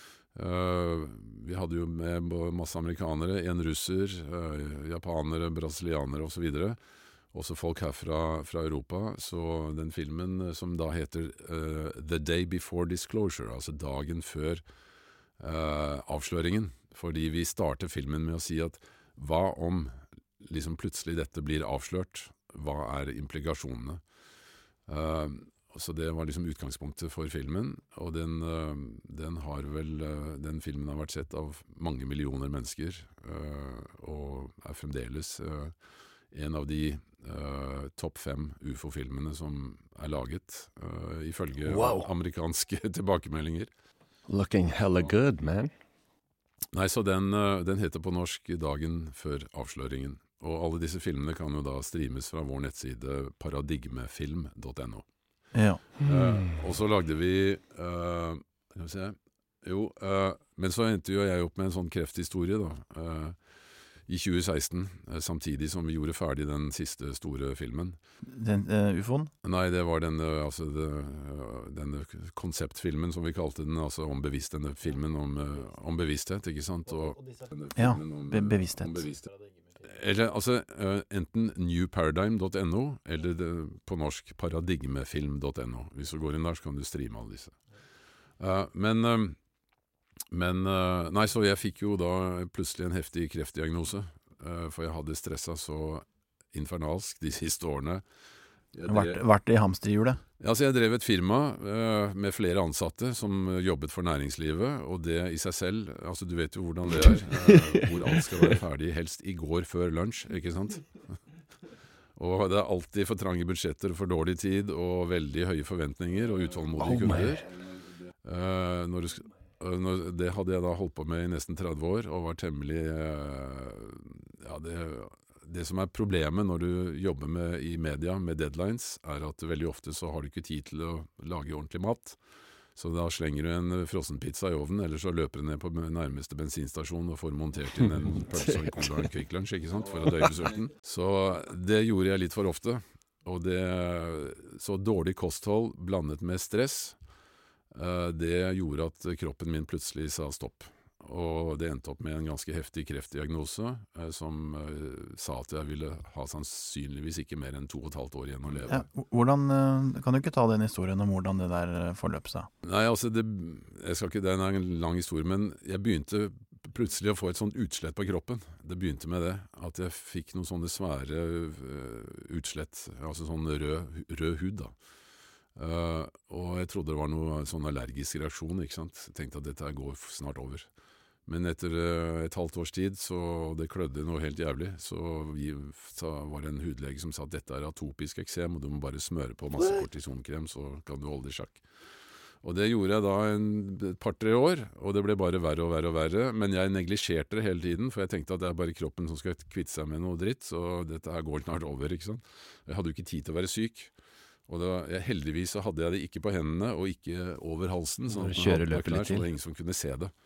[SPEAKER 4] Vi hadde jo med masse amerikanere, en russer, japanere, brasilianere og så videre. Også folk her fra Europa. Så den filmen som da heter The Day Before Disclosure, altså dagen før avsløringen. Fordi vi starter filmen med å si at hva om liksom plutselig dette blir avslørt? Hva er implikasjonene? Så det var liksom utgangspunktet for filmen, og den filmen har vært sett av mange millioner mennesker, og er fremdeles en av de topp 5 UFO-filmene som laget, ifølge amerikanske tilbakemeldinger.
[SPEAKER 5] Looking hella good, man.
[SPEAKER 4] Nei, så den heter på norsk Dagen før avsløringen. Og alle disse filmene kan jo da streames fra vår nettside paradigmefilm.no.
[SPEAKER 6] Ja.
[SPEAKER 4] Og så lagde vi skal vi se men så endte jo jeg opp med en sånn krefthistorie da i 2016, samtidig som vi gjorde ferdig den siste store filmen.
[SPEAKER 6] Den UFOen?
[SPEAKER 4] Nei, det var denne konseptfilmen som vi kalte den, altså denne filmen om bevissthet, ikke sant?
[SPEAKER 6] Ja, bevissthet.
[SPEAKER 4] Eller altså enten newparadigm.no eller på norsk paradigmefilm.no. Hvis du går inn der så kan du streame alle disse. Nei, så jeg fikk jo da plutselig en heftig kreftdiagnose, for jeg hadde stresset så infernalsk de siste årene.
[SPEAKER 6] Vært i hamsterhjulet?
[SPEAKER 4] Ja, så jeg drev et firma med flere ansatte som jobbet for næringslivet, og det i seg selv, altså du vet jo hvordan det hvor alt skal være ferdig, helst i går før lunsj, ikke sant? Og det alltid for trange budsjetter, for dårlig tid, og veldig høye forventninger, og utålmodige kunder. Det hadde jeg da holdt på med i nesten 30 år, og var temmelig det som er problemet når du jobber i media med deadlines, at veldig ofte så har du ikke tid til å lage ordentlig mat. Så da slenger du en frossenpizza i ovnen, eller så løper du ned på nærmeste bensinstasjon og får montert inn en pølse og en cola og en Quick Lunch, ikke sant, for å døyve sulten. Så det gjorde jeg litt for ofte. Og så dårlig kosthold blandet med stress, det gjorde at kroppen min plutselig sa stopp. Og det endte opp med en ganske heftig kreftdiagnose som sa at jeg ville ha sannsynligvis ikke mer enn 2,5 år igjen å leve.
[SPEAKER 6] Kan du ikke ta den historien om hvordan det der forløp seg?
[SPEAKER 4] Nei, altså det er en lang historie, men jeg begynte plutselig å få et sånt utslett på kroppen. Det begynte med det, at jeg fikk noen sånne svære utslett, altså sånn rød hud da. Og jeg trodde det var noe sånn allergisk reaksjon, ikke sant? Jeg tenkte at dette går snart over. Men etter et halvt års tid, så det klødde noe helt jævlig, så var det en hudlege som sa at dette er atopisk eksem, og du må bare smøre på masse kortisonkrem, så kan du holde det i sjakk. Og det gjorde jeg da et par-tre år, og det ble bare verre og verre og verre, men jeg neglisjerte det hele tiden, for jeg tenkte at det er bare kroppen som skal kvitte seg med noe dritt, så dette her går snart over, ikke sant? Jeg hadde jo ikke tid til å være syk. Og heldigvis så hadde jeg det ikke på hendene og ikke over halsen, sånn at så det var ingen som kunne se det.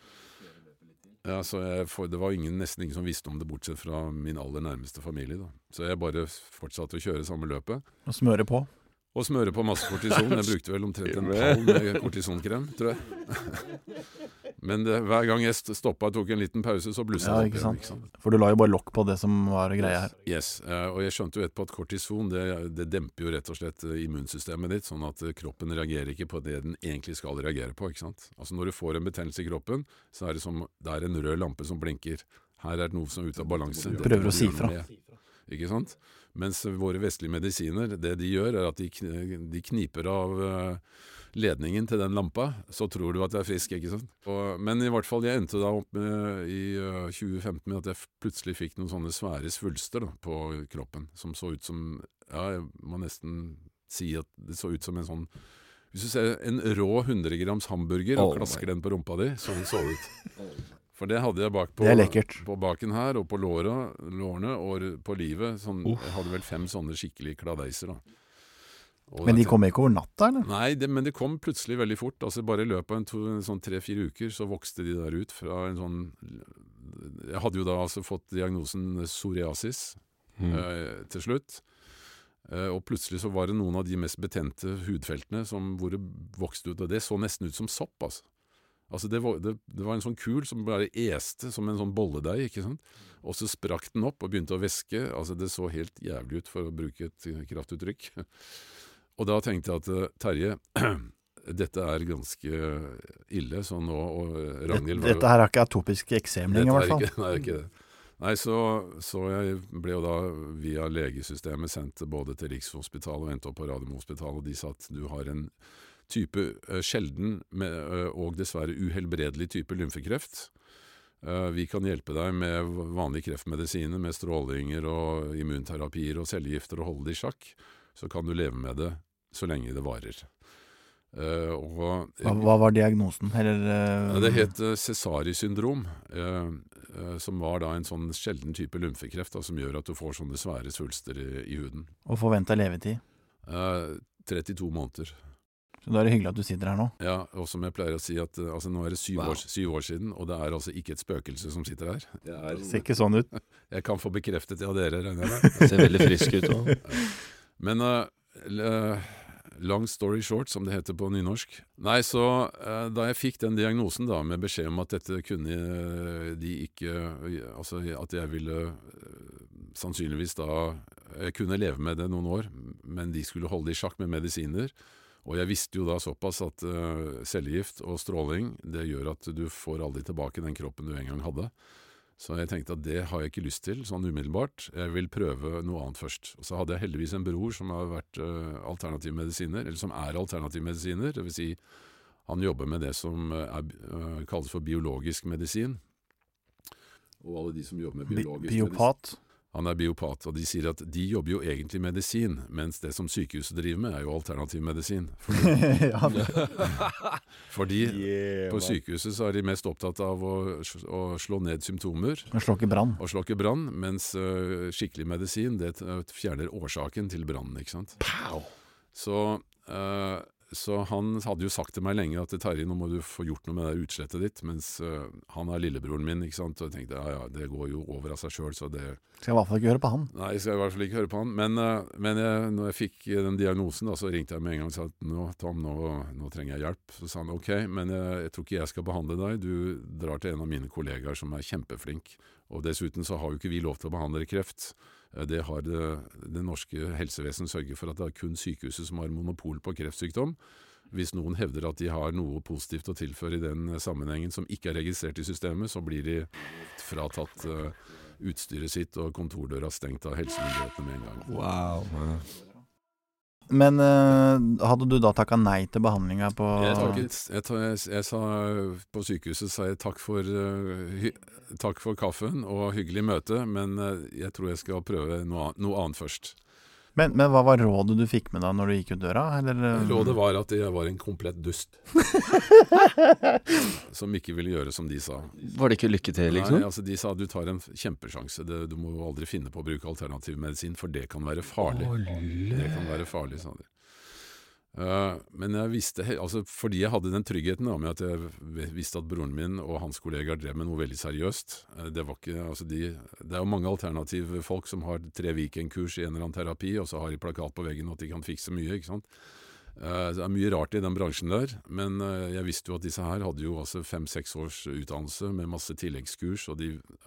[SPEAKER 4] Ja, så det var nesten ingen som visste om det, bortsett fra min aller nærmeste familie da. Så jeg bare fortsatte å kjøre samme løpet.
[SPEAKER 6] Og smøre på?
[SPEAKER 4] Og smøre på masse kortison. Jeg brukte vel omtrent en pall med kortisonkrem, tror jeg. Men hver gang jeg stoppet og tok en liten pause, så blusset det opp.
[SPEAKER 6] Ikke sant? For du la jo bare lokk på det som var greia her.
[SPEAKER 4] Yes, og jeg skjønte jo etterpå at kortison, det demper jo rett og slett immunsystemet ditt, sånn at kroppen reagerer ikke på det den egentlig skal reagere på, ikke sant? Altså når du får en betennelse i kroppen, så det er en rød lampe som blinker. Her er det noe som er ute av balanse.
[SPEAKER 6] Prøver å si fra.
[SPEAKER 4] Ikke sant? Mens våre vestlige medisiner, det de gjør at de kniper av ledningen til den lampa, så tror du at det er frisk, ikke sant? Men i hvert fall, jeg endte da opp i 2015 med at jeg plutselig fikk noen sånne svære svulster da, på kroppen, som så ut som, jeg må nesten si at det så ut som en sånn, hvis du ser en rå 100 grams hamburger og klasker den på rumpa di, så det ut. For det hadde jeg på baken her, og på lårene, og på livet. Jeg hadde vel 5 sånne skikkelige kladeiser da.
[SPEAKER 6] Men de kom ikke over natta, eller?
[SPEAKER 4] Nei, men det kom plutselig veldig fort. Altså bare i løpet av en sånn 3-4 uker, så vokste de der ut fra en sånn... Jeg hadde jo da altså fått diagnosen psoriasis til slutt. Og plutselig så var det noen av de mest betente hudfeltene hvor det vokste ut, og det så nesten ut som sopp, altså. Altså det var en sånn kul som bare este som en sånn bolledeig, ikke sant? Og så sprakk den opp og begynte å væske. Altså det så helt jævlig ut, for å bruke et kraftuttrykk. Og da tenkte jeg at Terje, dette er ganske ille, så nå og Ragnhild...
[SPEAKER 6] Dette her er ikke atopisk eksem lenger, i hvert fall.
[SPEAKER 4] Nei, ikke det. Nei, så jeg ble jo da via legesystemet sendt både til Rikshospitalet og endte opp på Radiumhospitalet, og de sa at du har en type sjelden og dessverre uhelbredelig type lymfekreft, Vi kan hjelpe deg med vanlige kreftmedisiner, med strålinger og immunterapier og cellegifter og holde det i sjakk. Så kan du leve med det så lenge det varer.
[SPEAKER 6] Hva var diagnosen?
[SPEAKER 4] Det het Sézary-syndrom, som var da en sånn sjelden type lymfekreft da, som gjør at du får sånne svære svulster i huden.
[SPEAKER 6] Og forventet levetid?
[SPEAKER 4] 32 måneder.
[SPEAKER 6] Så da er det hyggelig at du sitter her nå.
[SPEAKER 4] Ja, og som jeg pleier å si at nå det 7 år siden, og det altså ikke et spøkelse som sitter her.
[SPEAKER 6] Det ser ikke sånn ut.
[SPEAKER 4] Jeg kan få bekreftet av dere, regner jeg med.
[SPEAKER 5] Det ser veldig frisk ut også.
[SPEAKER 4] Men long story short, som det heter på nynorsk. Nei, så da jeg fikk den diagnosen da, med beskjed om at dette kunne de ikke, altså at jeg ville sannsynligvis da, jeg kunne leve med det noen år, men de skulle holde det i sjakk med medisiner. Og jeg visste jo da såpass at cellegift og stråling, det gjør at du får aldri tilbake den kroppen du en gang hadde. Så jeg tenkte at det har jeg ikke lyst til, sånn umiddelbart. Jeg vil prøve noe annet først. Og så hadde jeg heldigvis en bror som har vært alternativmedisiner, eller som alternativmedisiner, det vil si han jobber med det som kalles for biologisk medisin. Og alle de som jobber med biologisk
[SPEAKER 6] Biopat?
[SPEAKER 4] medisin. Han biopat, og de sier at de jobber jo egentlig medisin, mens det som sykehuset driver med jo alternativ medisin. Fordi på sykehuset så de mest opptatt av å slå ned symptomer.
[SPEAKER 6] Og slokke brann.
[SPEAKER 4] Mens skikkelig medisin, det fjerner årsaken til brannen, ikke sant?
[SPEAKER 5] Pow!
[SPEAKER 4] Så han hadde jo sagt til meg lenge at Terje, nå må du få gjort noe med det utslettet ditt, mens han lillebroren min, ikke sant, og jeg tenkte, ja, det går jo over av seg selv, så det...
[SPEAKER 6] Skal jeg i hvert fall ikke høre på han.
[SPEAKER 4] Nei, jeg skal i hvert fall ikke høre på han, men når jeg fikk den diagnosen, da, så ringte jeg med en gang og sa at Tom, nå trenger jeg hjelp. Så sa han, ok, men jeg tror ikke jeg skal behandle deg, du drar til en av mine kollegaer som kjempeflink, og dessuten så har jo ikke vi lov til å behandle kreft. Det har det norske helsevesen sørget for at det kun sykehuset som har monopol på kreftsykdom. Hvis noen hevder at de har noe positivt å tilføre i den sammenhengen som ikke registrert i systemet, så blir de fratatt utstyret sitt og kontordøra stengt av helsemyndighetene med en gang.
[SPEAKER 5] Wow.
[SPEAKER 6] Men hadde du da takket nei til behandlingen på...
[SPEAKER 4] Jeg sa på sykehuset, sa jeg takk for kaffen og hyggelig møte, men jeg tror jeg skal prøve noe annet først.
[SPEAKER 6] Men hva var rådet du fikk med da når du gikk ut døra? Eller?
[SPEAKER 4] Rådet var at jeg var en komplett dust. Som ikke ville gjøre som de sa.
[SPEAKER 5] Var det ikke lykke til, liksom?
[SPEAKER 4] Nei, altså de sa du tar en kjempesjanse. Du må jo aldri finne på å bruke alternativ medisin, for det kan være farlig. Det kan være farlig, sa de. Men jeg visste, altså fordi jeg hadde den tryggheten da, med at jeg visste at broren min og hans kollegaer drev med noe veldig seriøst. Det var ikke, altså det jo mange alternative folk som har 3 weekendkurs i en eller annen terapi, og så har de plakat på veggen at de kan fikse mye, ikke sant? Det mye rart i den bransjen der, men jeg visste jo at disse her hadde jo altså 5-6 års utdannelse med masse tilleggskurs, og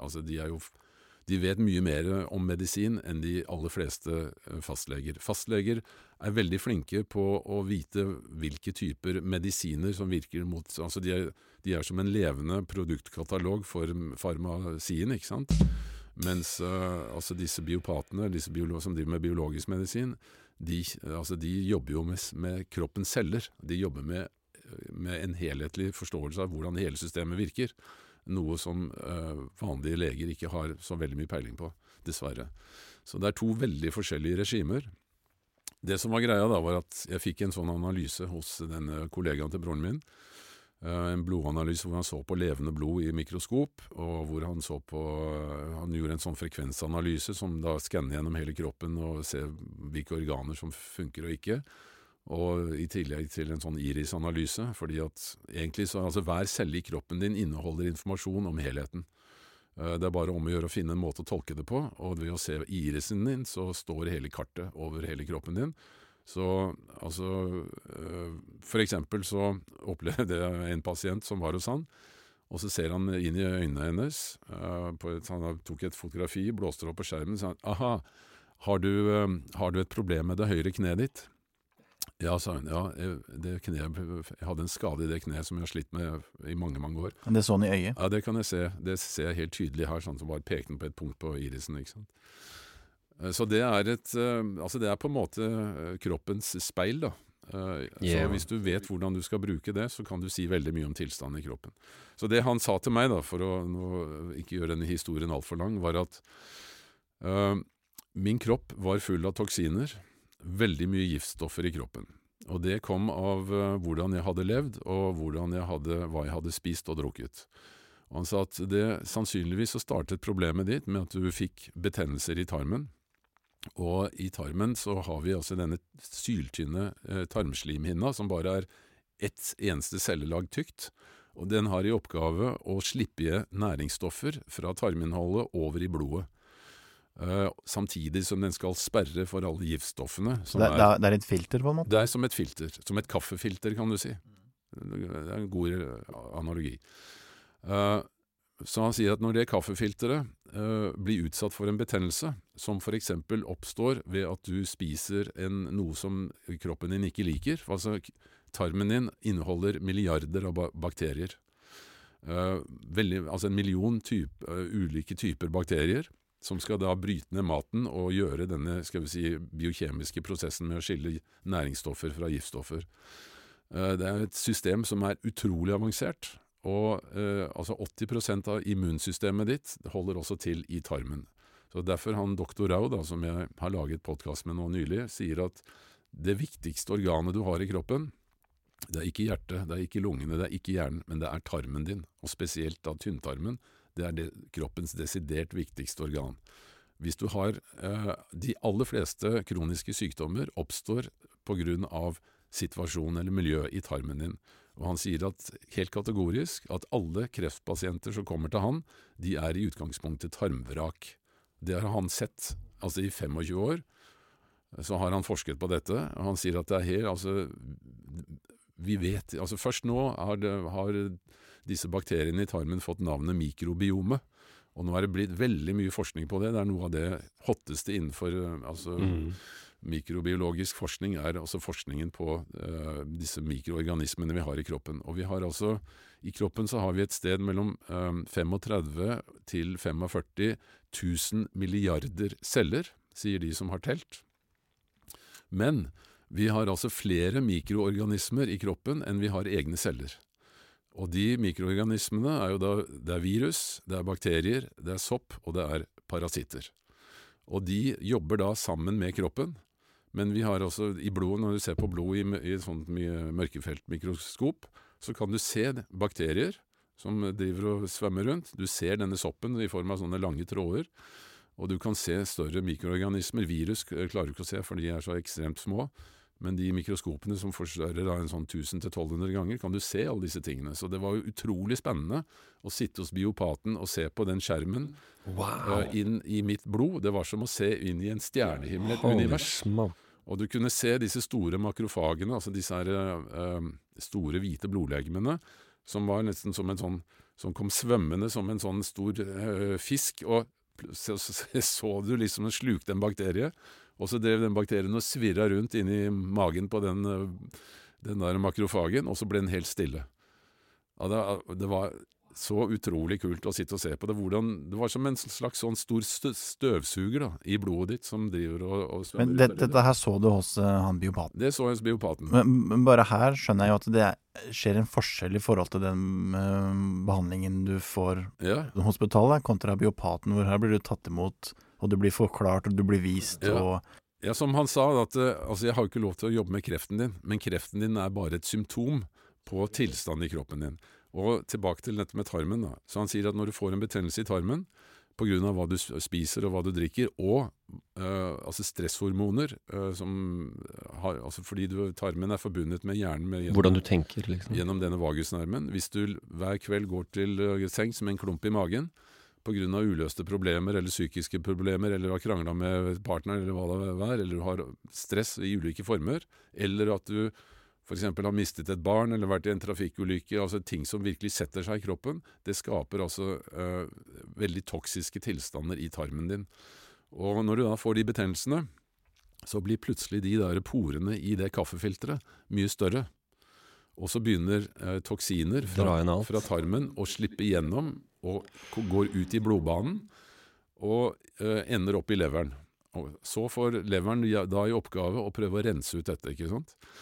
[SPEAKER 4] de vet mye mer om medisin enn de aller fleste fastleger. Fastleger veldig flinke på å vite hvilke typer medisiner som virker mot, altså de som en levende produktkatalog for farmasien, ikke sant? Mens altså disse biopatene, som driver med biologisk medisin, de jobber jo med kroppens celler. De jobber med en helhetlig forståelse av hvordan hele systemet virker. Noe som vanlige leger ikke har så veldig mye peiling på, dessverre. Så det 2 veldig forskjellige regimer. Det som var greia da, var at jeg fikk en sånn analyse hos denne kollegaen til broren min. En blodanalyse hvor han så på levende blod i mikroskop, og hvor han gjorde en sånn frekvensanalyse som da skanner gjennom hele kroppen og ser hvilke organer som funker og ikke. Og i tillegg til en sånn iris-analyse, fordi at egentlig så, altså hver celle i kroppen din inneholder informasjon om helheten. Det bare om å gjøre å finne en måte å tolke det på, og ved å se irisen din, så står hele kartet over hele kroppen din. Så, altså, for eksempel så opplevde jeg en pasient som var hos han, og så ser han inn i øynene hennes, han tok et fotografi, blåste det opp på skjermen, og sa han, aha, har du et problem med det høyre kneet ditt? Ja, sa hun, ja, jeg hadde en skade i det kneet som jeg har slitt med i mange, mange år.
[SPEAKER 6] Det så han i øyet?
[SPEAKER 4] Ja, det kan jeg se. Det ser jeg helt tydelig her, sånn som bare pekte på et punkt på irisen, ikke sant? Så det det på en måte kroppens speil, da. Så hvis du vet hvordan du skal bruke det, så kan du si veldig mye om tilstanden i kroppen. Så det han sa til meg, da, for å ikke gjøre denne historien alt for lang, var at min kropp var full av toksiner, veldig mye giftstoffer i kroppen. Og det kom av hvordan jeg hadde levd, og hva jeg hadde spist og drukket. Og han sa at sannsynligvis så startet problemet ditt med at du fikk betennelser i tarmen. Og i tarmen så har vi altså denne syltynne tarmslimhinna, som bare er ett eneste cellelag tykt. Og den har i oppgave å slippe næringsstoffer fra tarminnholdet over i blodet. Samtidig som den skal sperre for alle giftstoffene.
[SPEAKER 6] Det er et filter på en måte?
[SPEAKER 4] Det er som et filter, som et kaffefilter kan du si. Det er en god analogi. Så han sier at når det kaffefilteret blir utsatt for en betennelse, som for eksempel oppstår ved at du spiser noe som kroppen din ikke liker, altså tarmen din inneholder milliarder av bakterier. Altså 1 million ulike typer bakterier, som skal da bryte ned maten og gjøre denne, skal vi si, biokjemiske prosessen med å skille næringsstoffer fra giftstoffer. Det er et system som er utrolig avansert, og altså 80% av immunsystemet ditt holder også til i tarmen. Så derfor han Dr. Rau, da, som jeg har laget podcast med nå nylig, sier at det viktigste organet du har i kroppen, det er ikke hjertet, det er ikke lungene, det er ikke hjernen, men det er tarmen din, og spesielt da tynntarmen. Det er kroppens desidert viktigste organ. Hvis du har de aller fleste kroniske sykdommer oppstår på grunn av situasjon eller miljø i tarmen din. Og han sier at helt kategorisk at alle kreftpasienter som kommer til han, de er i utgangspunktet tarmvrak. Det har han sett, altså i 25 år, så har han forsket på dette, og han sier at det er helt, altså vi vet, altså først nå har disse bakteriene i tarmen fått navnet mikrobiome, og nå er det blitt veldig mye forskning på det. Det er noe av det hotteste innenfor mikrobiologisk forskning er altså forskningen på disse mikroorganismene vi har i kroppen. Og vi har altså, i kroppen så har vi et sted mellom 35 til 45 000 milliarder celler, sier de som har telt. Men vi har altså flere mikroorganismer i kroppen enn vi har egne celler. Og de mikroorganismene er jo da, det er virus, det er bakterier, det er sopp og det er parasitter. Og de jobber da sammen med kroppen, men vi har også i blodet, når du ser på blod i et sånt mørkefeltmikroskop, så kan du se bakterier som driver og svømmer rundt. Du ser denne soppen i form av sånne lange tråder, og du kan se større mikroorganismer. Virus klarer du ikke å se, for de er så ekstremt små. Men de mikroskopene som forstørrer en sånn 1000-1200 ganger, kan du se alle disse tingene. Så det var jo utrolig spennende å sitte hos biopaten og se på den skjermen inn i mitt blod. Det var som å se inn i en stjernehimmel, et univers. Og du kunne se disse store makrofagene, altså disse her, store hvite blodlegemene, som var nesten som en sånn, som kom svømmende som en sånn stor fisk, og så du liksom slukte en bakterie, og så drev den bakterien og svirret rundt inn i magen på den der makrofagen, og så ble den helt stille. Ja, det var så utrolig kult å sitte og se på det. Det var som en slags sånn stor støvsuger da, i blodet ditt som driver og
[SPEAKER 6] Men dette her så du hos han biopaten?
[SPEAKER 4] Det så jeg hos biopaten.
[SPEAKER 6] Men bare her skjønner jeg jo at det skjer en forskjell i forhold til den behandlingen du får på hospitalet kontra biopaten, hvor her blir du tatt imot, og du blir forklart, og du blir vist.
[SPEAKER 4] Ja, som han sa, at altså, jeg har ikke lov til å jobbe med kreften din, men kreften din er bare et symptom på tilstanden i kroppen din. Og tilbake til dette med tarmen da. Så han sier at når du får en betennelse i tarmen, på grunn av hva du spiser og hva du drikker, og altså stresshormoner, altså fordi tarmen er forbundet med hjernen
[SPEAKER 5] hvordan du tenker, liksom.
[SPEAKER 4] Gjennom denne vagusnerven. Hvis du hver kveld går til sengs med en klump i magen, på grunn av uløste problemer, eller psykiske problemer, eller har kranglet med partner, eller hva det er, eller du har stress i ulike former, eller at du for eksempel har mistet et barn, eller vært i en trafikkulykke, altså ting som virkelig setter seg i kroppen, det skaper altså veldig toksiske tilstander i tarmen din. Og når du da får de betennelsene, så blir plutselig de der porene i det kaffefilteret mye større. Og så begynner toksiner fra tarmen å slippe gjennom, og går ut i blodbanen, og ender opp i leveren. Og så får leveren da i oppgave å prøve å rense ut dette, ikke sant?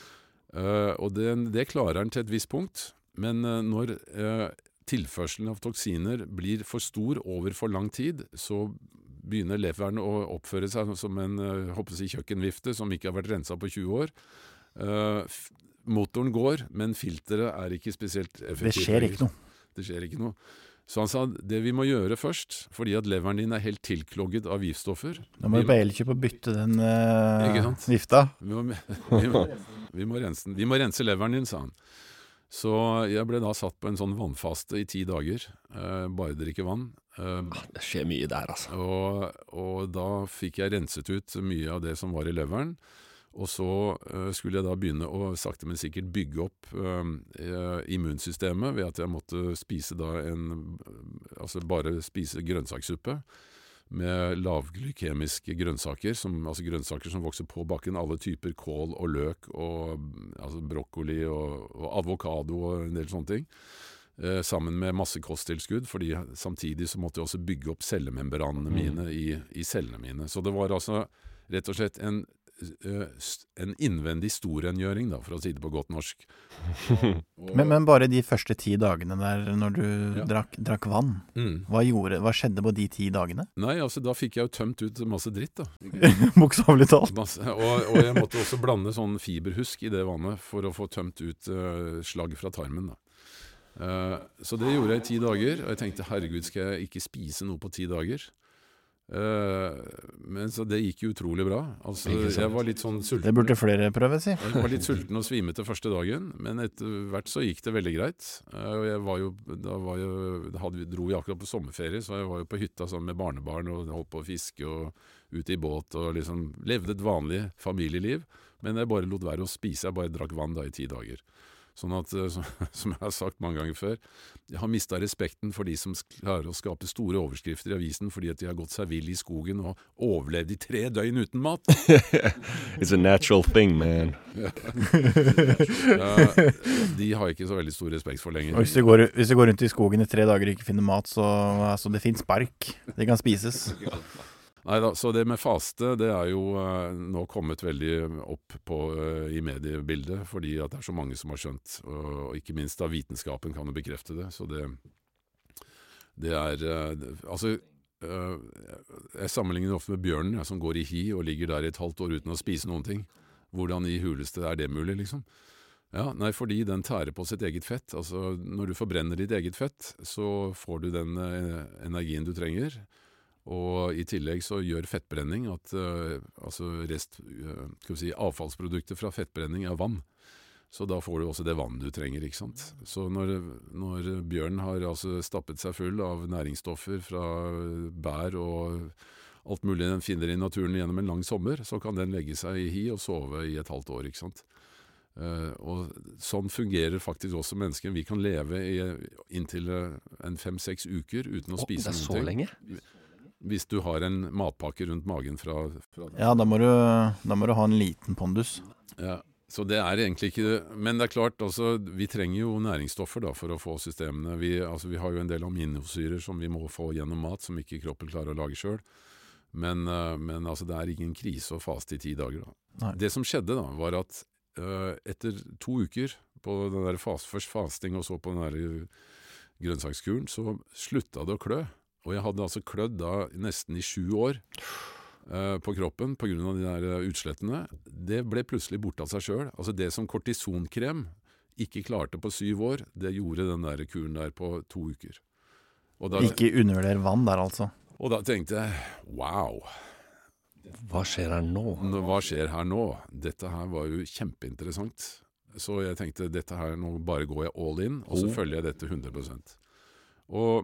[SPEAKER 4] Og det klarer den til et visst punkt, men når tilførselen av toksiner blir for stor over for lang tid, så begynner leveren å oppføre seg som en kjøkkenvifte som ikke har vært renset på 20 år. Motoren går, men filteret er ikke spesielt effektivt. Det skjer ikke noe. Så han sa, det vi må gjøre først, fordi at leveren din er helt tilklogget av giftstoffer.
[SPEAKER 6] Da må du på Elkjøp og bytte den vifta.
[SPEAKER 4] Vi må rense leveren din, sa han. Så jeg ble da satt på en sånn vannfaste i 10 dager, bare drikke vann.
[SPEAKER 5] Det skjer mye der, altså.
[SPEAKER 4] Og da fikk jeg renset ut mye av det som var i leveren. Og så skulle jeg da begynne å sakte, men sikkert bygge opp immunsystemet ved at jeg måtte spise da bare spise grønnsakssuppe med lavglykemiske grønnsaker, altså grønnsaker som vokser på bakken, alle typer kål og løk, og altså brokkoli og avokado og en del sånne ting. Sammen med masse kosttilskudd, fordi samtidig så måtte jeg også bygge opp cellemembranene mine i cellene mine. Så det var altså rett og slett en innvendig storrengjøring, da, for å si det på godt norsk.
[SPEAKER 6] Men bare de første 10 dagene der, når du drakk vann, hva skjedde på de 10 dagene?
[SPEAKER 4] Nei, altså da fikk jeg jo tømt ut masse dritt, da.
[SPEAKER 6] Bokstavelig talt.
[SPEAKER 4] Og jeg måtte også blande sånn fiberhusk i det vannet for å få tømt ut slag fra tarmen, da. Så det gjorde jeg i 10 dager, og jeg tenkte, herregud, skal jeg ikke spise noe på 10 dager? Men så det gikk jo utrolig bra. Altså, jeg var litt sånn sulten.
[SPEAKER 6] Det burde flere prøve, si.
[SPEAKER 4] Jeg var litt sulten og svimete første dagen, men etter hvert så gikk det veldig greit. Dro jeg akkurat på sommerferie, så jeg var jo på hytta sammen med barnebarn og holdt på å fiske og ute i båt og liksom levde et vanlig familieliv. Men jeg bare lot være å spise, jeg bare drakk vann da i 10 dager. Sånn at, som jeg har sagt mange ganger før, jeg har mistet respekten for de som klarer å skape store overskrifter i avisen fordi at de har gått seg vill i skogen og overlevd i 3 døgn uten mat.
[SPEAKER 5] It's a natural thing, man.
[SPEAKER 4] De har ikke så veldig stor respekt for lenger.
[SPEAKER 6] Og hvis du går rundt i skogen i 3 dager og ikke finner mat, så det finnes spark. Det kan spises.
[SPEAKER 4] Neida, så det med faste, det er jo nå kommet veldig opp i mediebildet, fordi at det er så mange som har skjønt, og ikke minst da vitenskapen kan jo bekrefte det, så det er, altså, jeg sammenligner ofte med bjørnen, som går i hi og ligger der i et halvt år uten å spise noen ting. Hvordan i huleste er det mulig, liksom? Ja, nei, fordi den tærer på sitt eget fett, altså når du forbrenner ditt eget fett, så får du den energien du trenger. Og i tillegg så gjør fettbrenning at avfallsprodukter fra fettbrenning er vann. Så da får du også det vann du trenger, ikke sant? Så når bjørnen har stappet seg full av næringsstoffer fra bær og alt mulig den finner i naturen gjennom en lang sommer, så kan den legge seg i hi og sove i et halvt år, ikke sant? Og sånn fungerer faktisk også mennesker. Vi kan leve inntil 5-6 uker uten å spise noen ting.
[SPEAKER 5] Det er så lenge?
[SPEAKER 4] Hvis du har en matpakke rundt magen fra
[SPEAKER 6] Ja, da må du ha en liten pondus.
[SPEAKER 4] Ja, så det er egentlig ikke det. Men det er klart, altså, vi trenger jo næringsstoffer da, for å få systemene. Vi har jo en del aminosyrer som vi må få gjennom mat, som ikke kroppen klarer å lage selv. Men altså, det er ingen krise å faste i 10 dager. Da.
[SPEAKER 6] Nei.
[SPEAKER 4] Det som skjedde da, var at etter 2 uker på den der først fasting og så på den der grønnsakskuren, så slutta det å klø. Og jeg hadde altså klødd da nesten i 7 år på kroppen på grunn av de der utslettene. Det ble plutselig borte av seg selv. Altså det som kortisonkrem ikke klarte på 7 år, det gjorde den der kuren der på 2 uker. Og da,
[SPEAKER 6] ikke undervurder vann der altså.
[SPEAKER 4] Og da tenkte jeg, wow.
[SPEAKER 5] Hva skjer her nå?
[SPEAKER 4] Hva skjer her nå? Dette her var jo kjempeinteressant. Så jeg tenkte, dette her, nå bare går jeg all in, og så følger jeg dette 100%. Og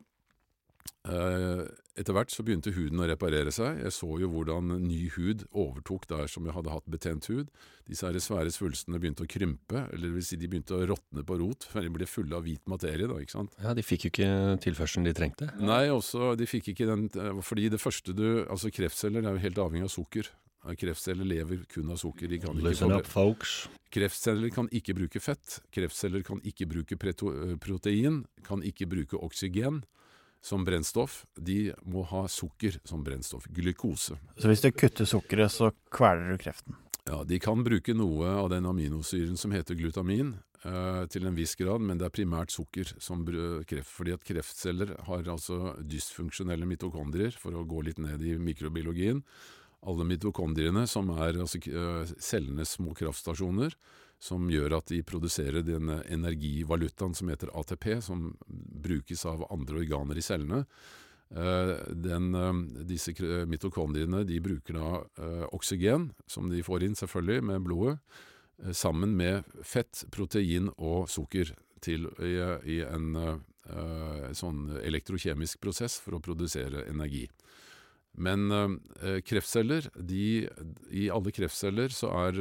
[SPEAKER 4] etter hvert så begynte huden å reparere seg. Jeg så jo hvordan ny hud overtok der som jeg hadde hatt betent hud. Disse her svære svulstene begynte å krympe, eller det vil si de begynte å råtne på rot, for de ble fulle av hvit materie da, ikke sant?
[SPEAKER 5] Ja, de fikk jo ikke tilførselen de trengte.
[SPEAKER 4] Nei, også, de fikk ikke den, fordi det første altså kreftceller er jo helt avhengig av sukker. Kreftceller lever kun av sukker. De kan
[SPEAKER 5] Listen up, folks.
[SPEAKER 4] Kreftceller kan ikke bruke fett, kreftceller kan ikke bruke protein, kan ikke bruke oksygen som brennstoff. De må ha sukker som brennstoff, glykose.
[SPEAKER 6] Så hvis du kutter sukkeret, så kveler du kreften?
[SPEAKER 4] Ja, de kan bruke noe av den aminosyren som heter glutamin til en viss grad, men det er primært sukker som fordi at kreftceller har altså dysfunksjonelle mitokondrier, for å gå litt ned i mikrobiologien. Alle mitokondriene som er altså, cellenes små kraftstasjoner, som gjør at de produserer den energivalutaen som heter ATP, som brukes av andre organer i cellene. Disse mitokondriene de bruker da oksygen, som de får inn selvfølgelig med blodet, sammen med fett, protein og sukker i en sånn elektrokjemisk prosess for å produsere energi. Men kreftceller, i alle kreftceller så er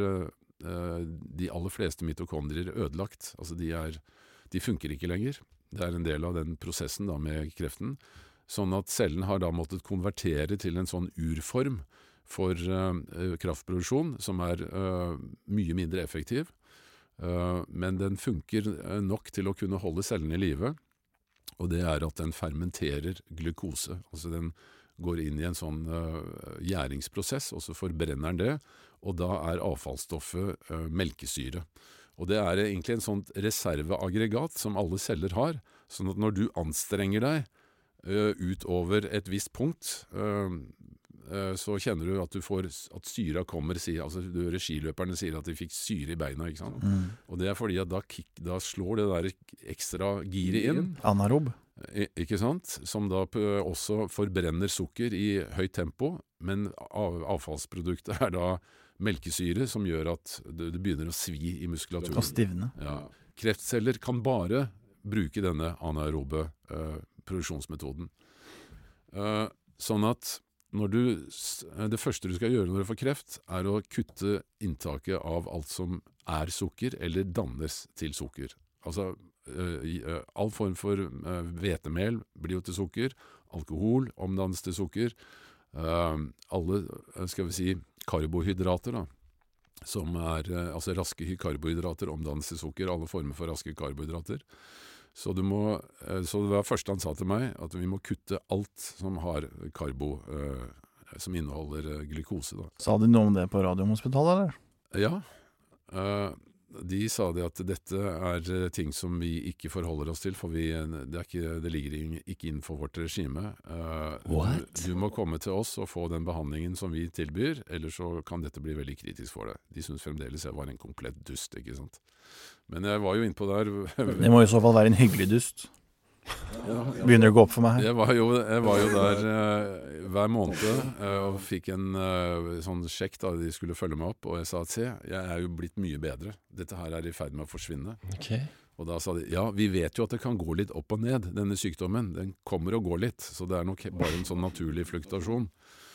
[SPEAKER 4] de aller fleste mitokondrier ødelagt. Altså de funker ikke lenger. Det er en del av den prosessen da med kreften. Sånn at cellen har da måttet konvertere til en sånn urform for kraftproduksjon, som er mye mindre effektiv. Men den funker nok til å kunne holde cellen i live, og det er at den fermenterer glukose. Altså den går inn i en sånn gjæringsprosess, og så forbrenner den det, og da er avfallsstoffet melkesyre. Og det er egentlig en sånn reserveaggregat som alle celler har, sånn at når du anstrenger deg utover et visst punkt, så kjenner du at at syra kommer, altså du hører skiløperne sier at de fikk syre i beina, ikke sant? Og det er fordi at da slår det der ekstra giret inn.
[SPEAKER 6] Anaerob.
[SPEAKER 4] Ikke sant? Som da også forbrenner sukker i høyt tempo, men avfallsproduktet er da melkesyre som gjør at det begynner å svi i muskulaturen.
[SPEAKER 6] Og stivne.
[SPEAKER 4] Ja. Kreftceller kan bare bruke denne anaerobe produksjonsmetoden. Sånn at det første du skal gjøre når du får kreft, er å kutte inntaket av alt som er sukker eller dannes til sukker. Altså all form for hvetemel blir jo til sukker, alkohol omdannes til sukker, alle, skal vi si, karbohydrater da, som er altså raske karbohydrater omdannes til sukker, alle former for raske karbohydrater. Så det var første han sa til meg, at vi må kutte alt som har som inneholder glukose. Da.
[SPEAKER 6] Sa de noe om det på Radiumhospitalet, eller?
[SPEAKER 4] Ja, de sa det at dette er ting som vi ikke forholder oss til, for det ligger ikke innenfor vårt regime. Du må komme til oss og få den behandlingen som vi tilbyr, eller så kan dette bli veldig kritisk for deg. De synes fremdeles jeg var en komplett dust, ikke sant? Men jeg var jo innpå der.
[SPEAKER 6] Det må i så fall være en hyggelig dust. Begynner å gå opp for meg her.
[SPEAKER 4] Jeg var jo der hver måned og fikk en sånn sjekk da de skulle følge meg opp, og jeg sa at se, jeg er jo blitt mye bedre. Dette her er i ferd med å forsvinne.
[SPEAKER 5] Okay.
[SPEAKER 4] Og da sa de, ja, vi vet jo at det kan gå litt opp og ned, denne sykdommen. Den kommer og går litt, så det er nok bare en sånn naturlig fluktasjon.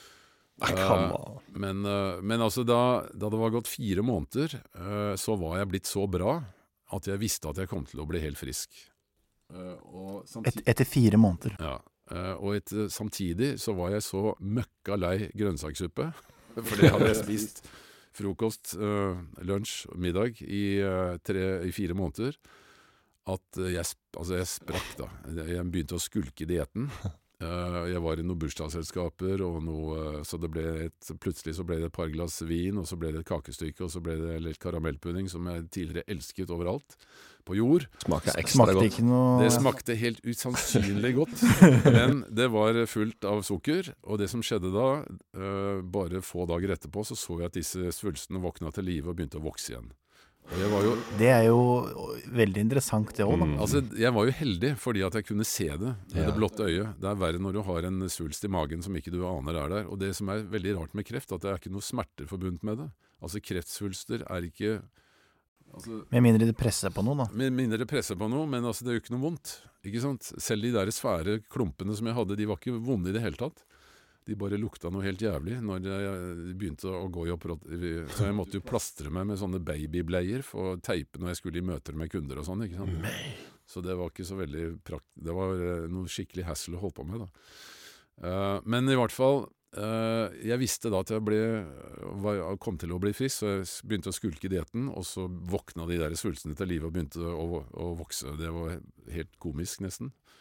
[SPEAKER 4] Men altså da det var gått 4 måneder, så var jeg blitt så bra at jeg visste at jeg kom til å bli helt frisk.
[SPEAKER 6] Etter 4 måneder?
[SPEAKER 4] Ja, og samtidig så var jeg så møkka lei grønnsakssuppe, for det hadde jeg spist frokost, lunsj, middag i 4 måneder, at jeg sprakk da. Jeg begynte å skulke i dietten. Jeg var i noen bursdagsselskaper, så plutselig så ble det et par glass vin, og så ble det et kakestykke, og så ble det litt karamellpudding, som jeg tidligere elsket overalt på jord.
[SPEAKER 5] Smakte ekstra godt.
[SPEAKER 4] Det smakte helt usannsynlig godt, men det var fullt av sukker, og det som skjedde da, bare få dager etterpå, så jeg at disse svulstene våkna til live og begynte å vokse igjen.
[SPEAKER 6] Det er jo veldig interessant det også da.
[SPEAKER 4] Altså, jeg var jo heldig fordi at jeg kunne se det med det blotte øyet. Det er verre når du har en svulst i magen som ikke du aner er der. Og det som er veldig rart med kreft, at det er ikke noe smerter forbundet med det. Altså kreftsvulster er ikke
[SPEAKER 6] Med mindre det presser på noe da.
[SPEAKER 4] Med mindre det presser på noe, men altså, det er jo ikke noe vondt. Ikke sant? Selv de der svære klumpene som jeg hadde, de var ikke vonde i det hele tatt. De bare lukta noe helt jævlig når jeg begynte å gå i så jeg måtte jo plastre meg med sånne babybleier for å teipe når jeg skulle i møter med kunder og sånn, ikke sant? Så det var ikke så veldig det var noe skikkelig hassle å holde på med da. Men i hvert fall, jeg visste da at jeg kom til å bli frisk, så jeg begynte å skulke i dietten, og så våkna de der svulstene til livet og begynte å vokse. Det var helt komisk nesten.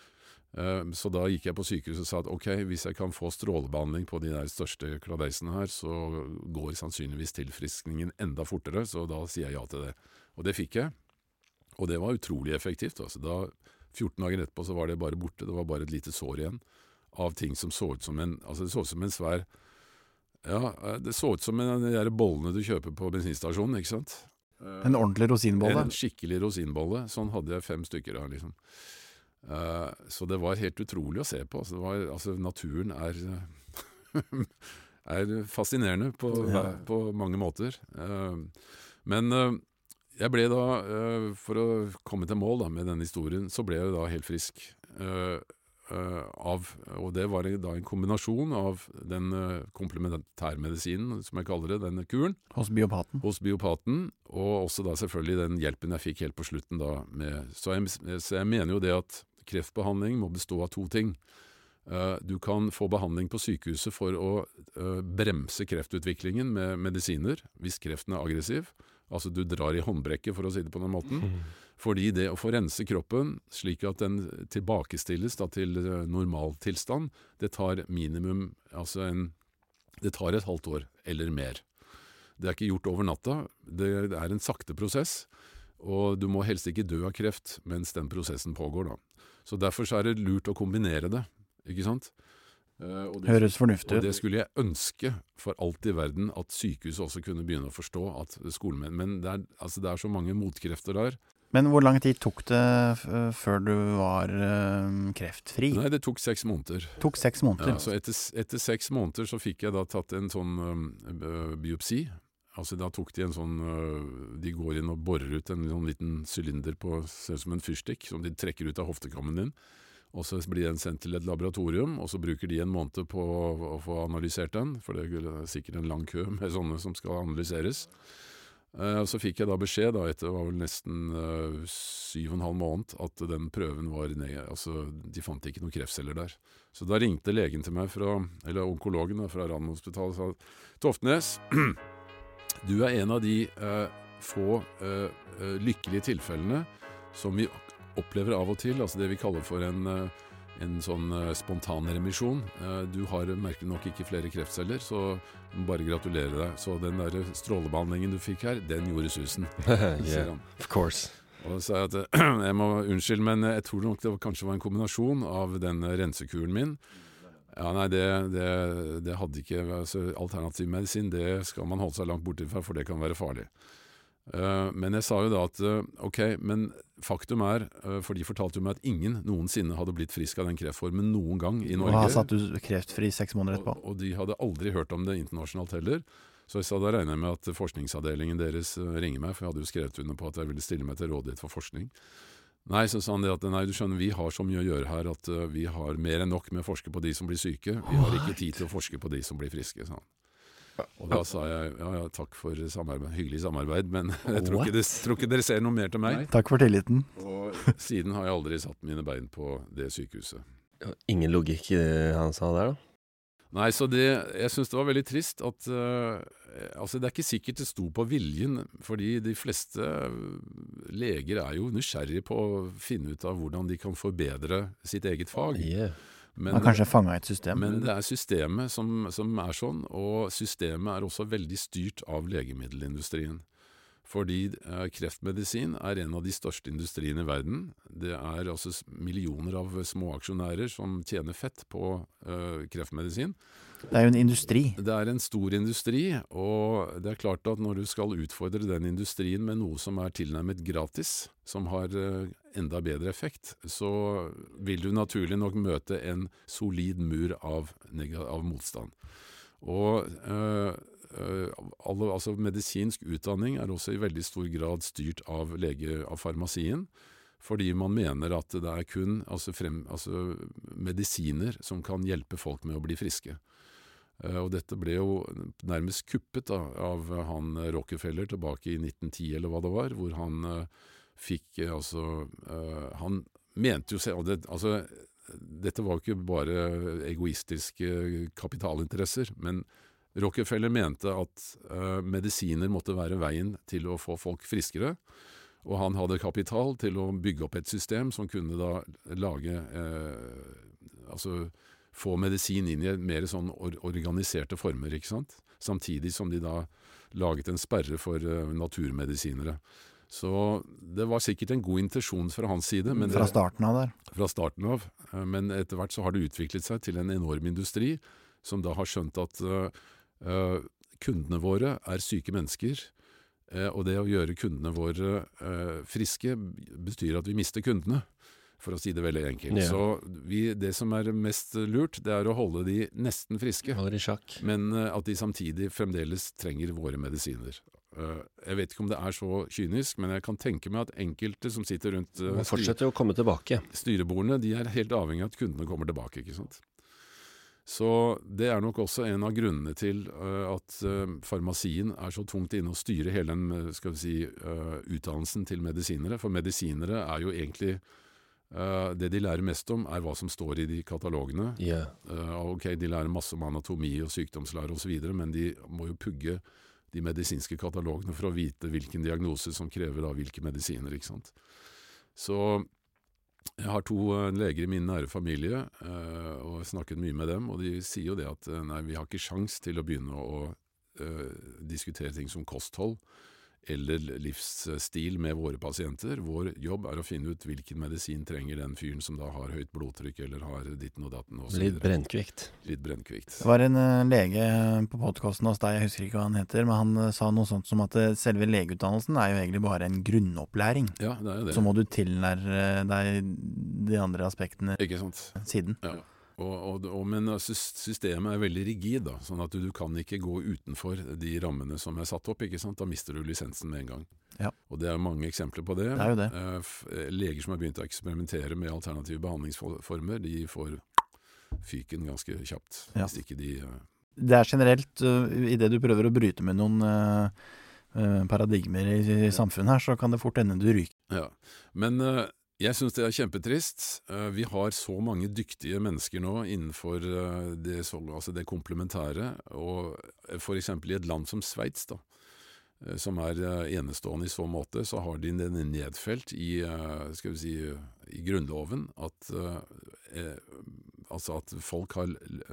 [SPEAKER 4] Så da gikk jeg på sykehuset og sa at ok, hvis jeg kan få strålebehandling på de der største kladeisene her, så går sannsynligvis tilfriskningen enda fortere, så da sier jeg ja til det. Og det fikk jeg, og det var utrolig effektivt. Altså da, 14 dager etterpå så var det bare borte, det var bare et lite sår igjen av ting som så ut som det så ut som en svær, ja, det så ut som de der bollene du kjøper på bensinstasjonen, ikke sant?
[SPEAKER 6] En ordentlig rosinbolle?
[SPEAKER 4] En skikkelig rosinbolle, sånn hadde jeg 5 stykker da, liksom. Så det var helt utrolig å se på. Naturen er fascinerende på mange måter. Men jeg ble da, for å komme til mål da, med denne historien, så ble jeg da helt frisk og det var da en kombinasjon av den komplementærmedisinen, som jeg kaller det, denne kuren.
[SPEAKER 6] Hos biopaten, og også da selvfølgelig den hjelpen jeg fikk helt på slutten da. Så jeg mener jo det at kreftbehandling må bestå av 2 ting. Du kan få behandling på sykehuset for å bremse kreftutviklingen med medisiner, hvis kreften er aggressiv. Altså du drar i håndbrekket, for å si det på den måten. Fordi det å få rense kroppen, slik at den tilbakestilles da, til normal tilstand, det tar minimum, det tar et halvt år eller mer. Det er ikke gjort over natta, det er en sakte prosess, og du må helst ikke dø av kreft mens den prosessen pågår da. Så derfor så er det lurt å kombinere det, ikke sant? Høres fornuftig ut.
[SPEAKER 4] Og det skulle jeg ønske for alt i verden at sykehuset også kunne begynne å forstå at skolemenn, men det er så mange motkrefter der.
[SPEAKER 6] Men hvor lang tid tok det før du var kreftfri?
[SPEAKER 4] Nei, det tok 6 måneder.
[SPEAKER 6] Tok 6 måneder?
[SPEAKER 4] Ja, så etter 6 måneder så fikk jeg da tatt en sånn biopsi. Altså da tok de en sånn, de går inn og borer ut en sånn liten sylinder på, ser ut som en fyrstikk, som de trekker ut av hoftekammen din. Og så blir den sendt til et laboratorium, og så bruker de en måned på å få analysert den, for det er sikkert en lang kø med sånne som skal analyseres. Og så fikk jeg da beskjed, etter var vel nesten 7,5 måned, at den prøven var de fant ikke noen kreftceller der. Så da ringte legen til meg, eller onkologen fra Randhospitalet, og sa, Toftnes, du er en av de få lykkelige tilfellene som vi opplever av og til, altså det vi kaller for en sånn spontan remisjon. Du har merkelig nok ikke flere kreftceller, så bare gratulerer deg. Så den der strålebehandlingen du fikk her, den gjorde susen.
[SPEAKER 5] Yeah, of course.
[SPEAKER 4] Og så sa jeg at jeg må unnskyld, men jeg tror nok det kanskje var en kombinasjon av den rensekuren min. Ja, nei, det hadde ikke, alternativ medisin, det skal man holde seg langt borte fra, for det kan være farlig. Men jeg sa jo da at ok, men faktum er, for de fortalte jo meg at ingen noensinne hadde blitt frisk av den kreftformen noen gang i Norge.
[SPEAKER 6] Og da satt du kreftfri 6 måneder etterpå.
[SPEAKER 4] Og de hadde aldri hørt om det internasjonalt heller. Så jeg sa da regner jeg med at forskningsavdelingen deres ringer meg, for jeg hadde jo skrevet under på at jeg ville stille meg til rådighet for forskning. Nei, så sa han det at nei, du skjønner, vi har så mye å gjøre her at vi har mer enn nok med å forske på de som blir syke. Vi har ikke tid til å forske på de som blir friske, sa han. Og da sa jeg, ja, takk for hyggelig samarbeid, men jeg tror ikke dere ser noe mer til meg.
[SPEAKER 6] Takk for tilliten.
[SPEAKER 4] Og siden har jeg aldri satt mine bein på det sykehuset.
[SPEAKER 5] Ingen logikk i det han sa der da?
[SPEAKER 4] Nei, så jeg synes det var veldig trist at, det er ikke sikkert det sto på viljen, fordi de fleste leger er jo nysgjerrige på å finne ut av hvordan de kan forbedre sitt eget fag.
[SPEAKER 5] Yeah.
[SPEAKER 6] Man har kanskje fanget et system.
[SPEAKER 4] Men det er systemet som er sånn, og systemet er også veldig styrt av legemiddelindustrien. Fordi kreftmedisin er en av de største industriene i verden. Det er altså millioner av små aksjonærer som tjener fett på kreftmedisin.
[SPEAKER 6] Det er jo en industri.
[SPEAKER 4] Det er en stor industri, og det er klart at når du skal utfordre den industrien med noe som er tilnærmet gratis, som har enda bedre effekt, så vil du naturlig nok møte en solid mur av motstand. Og medisinsk utdanning er også i veldig stor grad styrt av farmasien, fordi man mener at det er kun medisiner som kan hjelpe folk med å bli friske. Og dette ble jo nærmest kuppet av han Rockefeller tilbake i 1910 eller hva det var, hvor han fikk han mente jo selv dette var jo ikke bare egoistiske kapitalinteresser, men Rockefeller mente at medisiner måtte være veien til å få folk friskere, Og han hadde kapital til å bygge opp et system som kunne da lage få medisin inn i mer sånn organiserte former, ikke sant? Samtidig som de da laget en sperre for naturmedisinere. Så det var sikkert en god intensjon fra hans side. Men
[SPEAKER 6] Fra starten av der?
[SPEAKER 4] Fra starten av. Men etter hvert så har det utviklet seg til en enorm industri, som da har skjønt at kundene våre er syke mennesker, og det å gjøre kundene våre friske betyr at vi mister kundene, for å si det veldig enkelt.
[SPEAKER 5] Ja.
[SPEAKER 4] Så det som er mest lurt, det er å holde de nesten friske,
[SPEAKER 5] Holder i sjakk.
[SPEAKER 4] men at de samtidig fremdeles trenger våre medisiner. Jeg vet ikke om det er så kynisk, men jeg kan tenke meg at enkelte som sitter rundt
[SPEAKER 5] Man fortsetter å komme tilbake.
[SPEAKER 4] styrebordene, de er helt avhengig av at kundene kommer tilbake, ikke sant? Så det er nok også en av grunnene til at farmasien er så tungt inne å styre hele den, skal vi si, utdannelsen til medisinere. For medisinere er jo egentlig, det de lærer mest om er hva som står i de katalogene.
[SPEAKER 5] Ja.
[SPEAKER 4] Ok, de lærer masse om anatomi og sykdomslære og så videre, men de må jo pugge de medisinske katalogene for å vite hvilken diagnose som krever da hvilke medisiner, ikke sant? Så jeg har 2 leger i min nære familie, og har snakket mye med dem, og de sier jo det at nei, vi har ikke sjans til å begynne å diskutere ting som kosthold eller livsstil med våre pasienter. Vår jobb er å finne ut hvilken medisin trenger den fyren som da har høyt blodtrykk eller har ditten og datten og så
[SPEAKER 5] Litt
[SPEAKER 4] videre.
[SPEAKER 5] brennkvikt.
[SPEAKER 4] Litt brennkvikt.
[SPEAKER 6] Det var en lege på podcasten hos deg, jeg husker ikke hva han heter, men han sa noe sånt som at selve legeutdannelsen er jo egentlig bare en grunnopplæring.
[SPEAKER 4] Ja, det er jo det.
[SPEAKER 6] Så må du tilnære deg de andre aspektene
[SPEAKER 4] Ikke sant?
[SPEAKER 6] siden.
[SPEAKER 4] Ja. Men systemet er veldig rigid, da, sånn at du kan ikke gå utenfor de rammene som er satt opp, ikke sant? Da mister du lisensen med en gang.
[SPEAKER 6] Ja.
[SPEAKER 4] Og det er mange eksempler på det.
[SPEAKER 6] Det er jo det.
[SPEAKER 4] Leger som har begynt å eksperimentere med alternative behandlingsformer, de får fyken ganske kjapt.
[SPEAKER 6] Ja.
[SPEAKER 4] Hvis ikke de
[SPEAKER 6] Det er generelt, i det du prøver å bryte med noen paradigmer i samfunnet her, så kan det fort ende du ryker.
[SPEAKER 4] Ja. Men jeg synes det er kjempetrist. Vi har så mange dyktige mennesker nå innenfor det komplementære, og for eksempel i et land som Sveits, da, som er enestående i så måte, så har de den nedfelt i, skal vi si, i grunnloven at, at folk har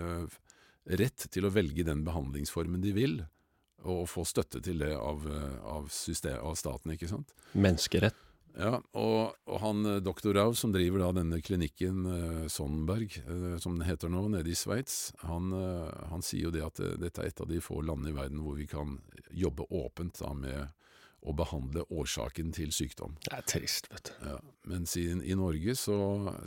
[SPEAKER 4] rett til å velge den behandlingsformen de vil, og få støtte til det av staten, ikke sant?
[SPEAKER 5] Menneskerett.
[SPEAKER 4] Ja, og han Dr. Rau, som driver da denne klinikken Sonnenberg, som den heter nå, nede i Sveits, han sier jo det at dette er et av de få landene i verden hvor vi kan jobbe åpent da med å behandle årsaken til sykdom.
[SPEAKER 5] Det er trist, vet du.
[SPEAKER 4] Ja, mens i Norge så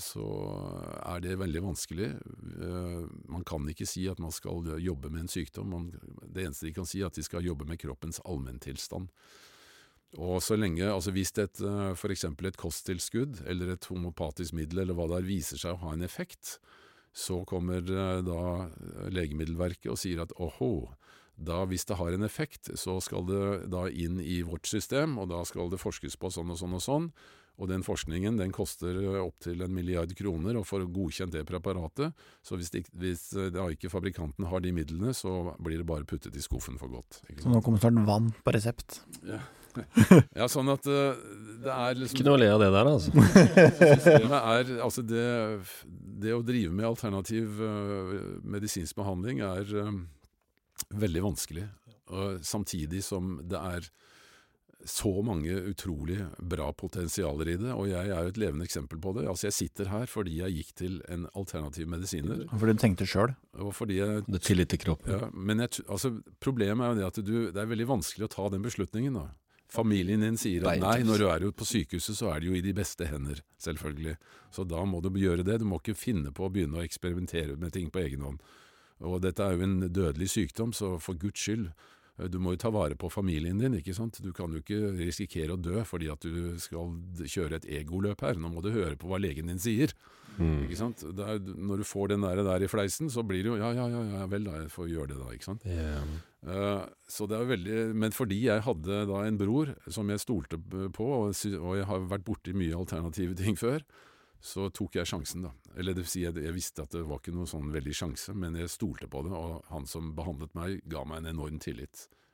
[SPEAKER 4] er det veldig vanskelig. Man kan ikke si at man skal jobbe med en sykdom. Det eneste de kan si er at de skal jobbe med kroppens allmenntilstand. Og så lenge, altså hvis for eksempel et kosttilskudd eller et homopatisk middel eller hva det er viser seg å ha en effekt, så kommer da Legemiddelverket og sier at hvis det har en effekt, så skal det da inn i vårt system, og da skal det forskes på sånn og sånn og sånn, og den forskningen den koster opp til 1 milliard kroner, og for å godkjent det preparatet, så hvis da ikke fabrikanten har de midlene, så blir det bare puttet i skuffen for godt. Ikke
[SPEAKER 6] Så
[SPEAKER 4] sant?
[SPEAKER 6] nå kommer snart vann på resept.
[SPEAKER 4] Ja. Ja, sånn at det er liksom
[SPEAKER 5] Ikke noe å le av det der, altså.
[SPEAKER 4] systemet er, altså det å drive med alternativ medisinsk behandling er veldig vanskelig, og samtidig som det er så mange utrolig bra potensialer i det, og jeg er jo et levende eksempel på det. Altså jeg sitter her fordi jeg gikk til en alternativ medisiner,
[SPEAKER 6] For du tenkte selv.
[SPEAKER 4] og fordi jeg
[SPEAKER 5] Det er tillit til kroppen.
[SPEAKER 4] ja, men problemet er jo det at det er veldig vanskelig å ta den beslutningen da. Familien din sier at nei, når du er jo på sykehuset så er det jo i de beste hender, selvfølgelig. Så da må du gjøre det, du må ikke finne på å begynne å eksperimentere med ting på egen hånd. Og dette er jo en dødelig sykdom, så for Guds skyld, du må jo ta vare på familien din, ikke sant? Du kan jo ikke risikere å dø fordi at du skal kjøre et egoløp her. Nå må du høre på hva legen din sier, ikke sant? Når du får den der i fleisen, så blir det jo, ja vel da, jeg får gjøre det da, ikke sant?
[SPEAKER 5] Yeah.
[SPEAKER 4] Så det er veldig, men fordi jeg hadde da en bror som jeg stolte på, og jeg har vært borti mye alternative ting før, så tok jeg sjansen da. Eller det vil si, jeg visste at det var ikke noe sånn veldig sjanse, men jeg stolte på det, og han som behandlet meg ga meg en enorm tillit.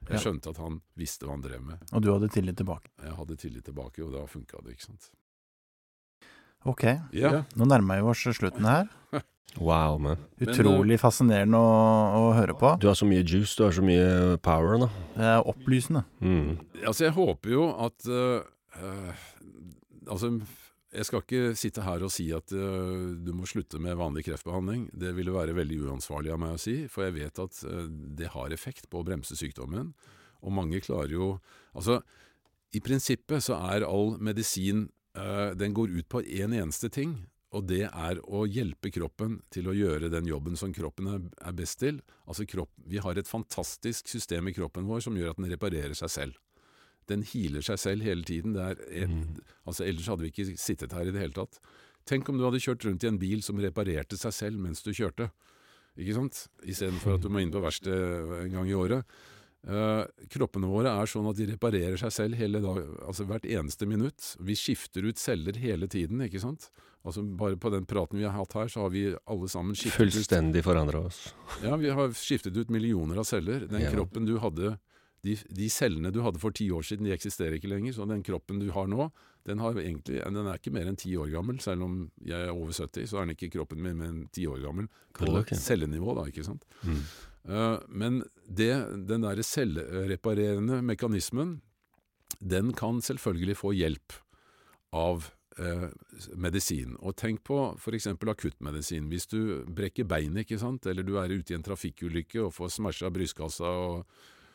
[SPEAKER 4] Jeg skjønte at han visste hva han drev med.
[SPEAKER 6] Og du hadde tillit tilbake?
[SPEAKER 4] Jeg hadde tillit tilbake, og da funket det, ikke sant?
[SPEAKER 6] Ok,
[SPEAKER 4] Ja.
[SPEAKER 6] nå nærmer vi oss slutten her.
[SPEAKER 5] Wow, man.
[SPEAKER 6] Utrolig fascinerende å høre på.
[SPEAKER 5] Du har så mye juice, du har så mye power da.
[SPEAKER 6] Det er opplysende.
[SPEAKER 4] Altså, jeg håper jo at altså, jeg skal ikke sitte her og si at du må slutte med vanlig kreftbehandling. Det ville være veldig uansvarlig av meg å si, for jeg vet at det har effekt på å bremse sykdommen. Og mange klarer jo... Altså, i prinsippet så er all medisin, den går ut på en eneste ting, og det er å hjelpe kroppen til å gjøre den jobben som kroppen er best til. Altså vi har et fantastisk system i kroppen vår som gjør at den reparerer seg selv. Den healer seg selv hele tiden. Altså, ellers hadde vi ikke sittet her i det hele tatt. Tenk om du hadde kjørt rundt i en bil som reparerte seg selv mens du kjørte. Ikke sant? I stedet for at du må inn på verksted en gang i året. Kroppene våre er sånn at de reparerer seg selv hele dag, altså hvert eneste minutt. Vi skifter ut celler hele tiden, ikke sant? Altså bare på den praten vi har hatt her, så har vi alle sammen skiftet
[SPEAKER 5] Fullstendig forandret oss.
[SPEAKER 4] Ja, vi har skiftet ut millioner av celler. Den kroppen du hadde, de cellene du hadde for 10 år siden, de eksisterer ikke lenger. Så den kroppen du har nå, den er ikke mer enn 10 år gammel. Selv om jeg er over 70, så er den ikke kroppen min mer enn 10 år gammel. På cellenivå da, ikke sant? Men den der selvreparerende mekanismen, den kan selvfølgelig få hjelp av medisin. Og tenk på for eksempel akuttmedisin. Hvis du brekker beinet, ikke sant? Eller du er ute i en trafikkulykke og får smashet brystkassa og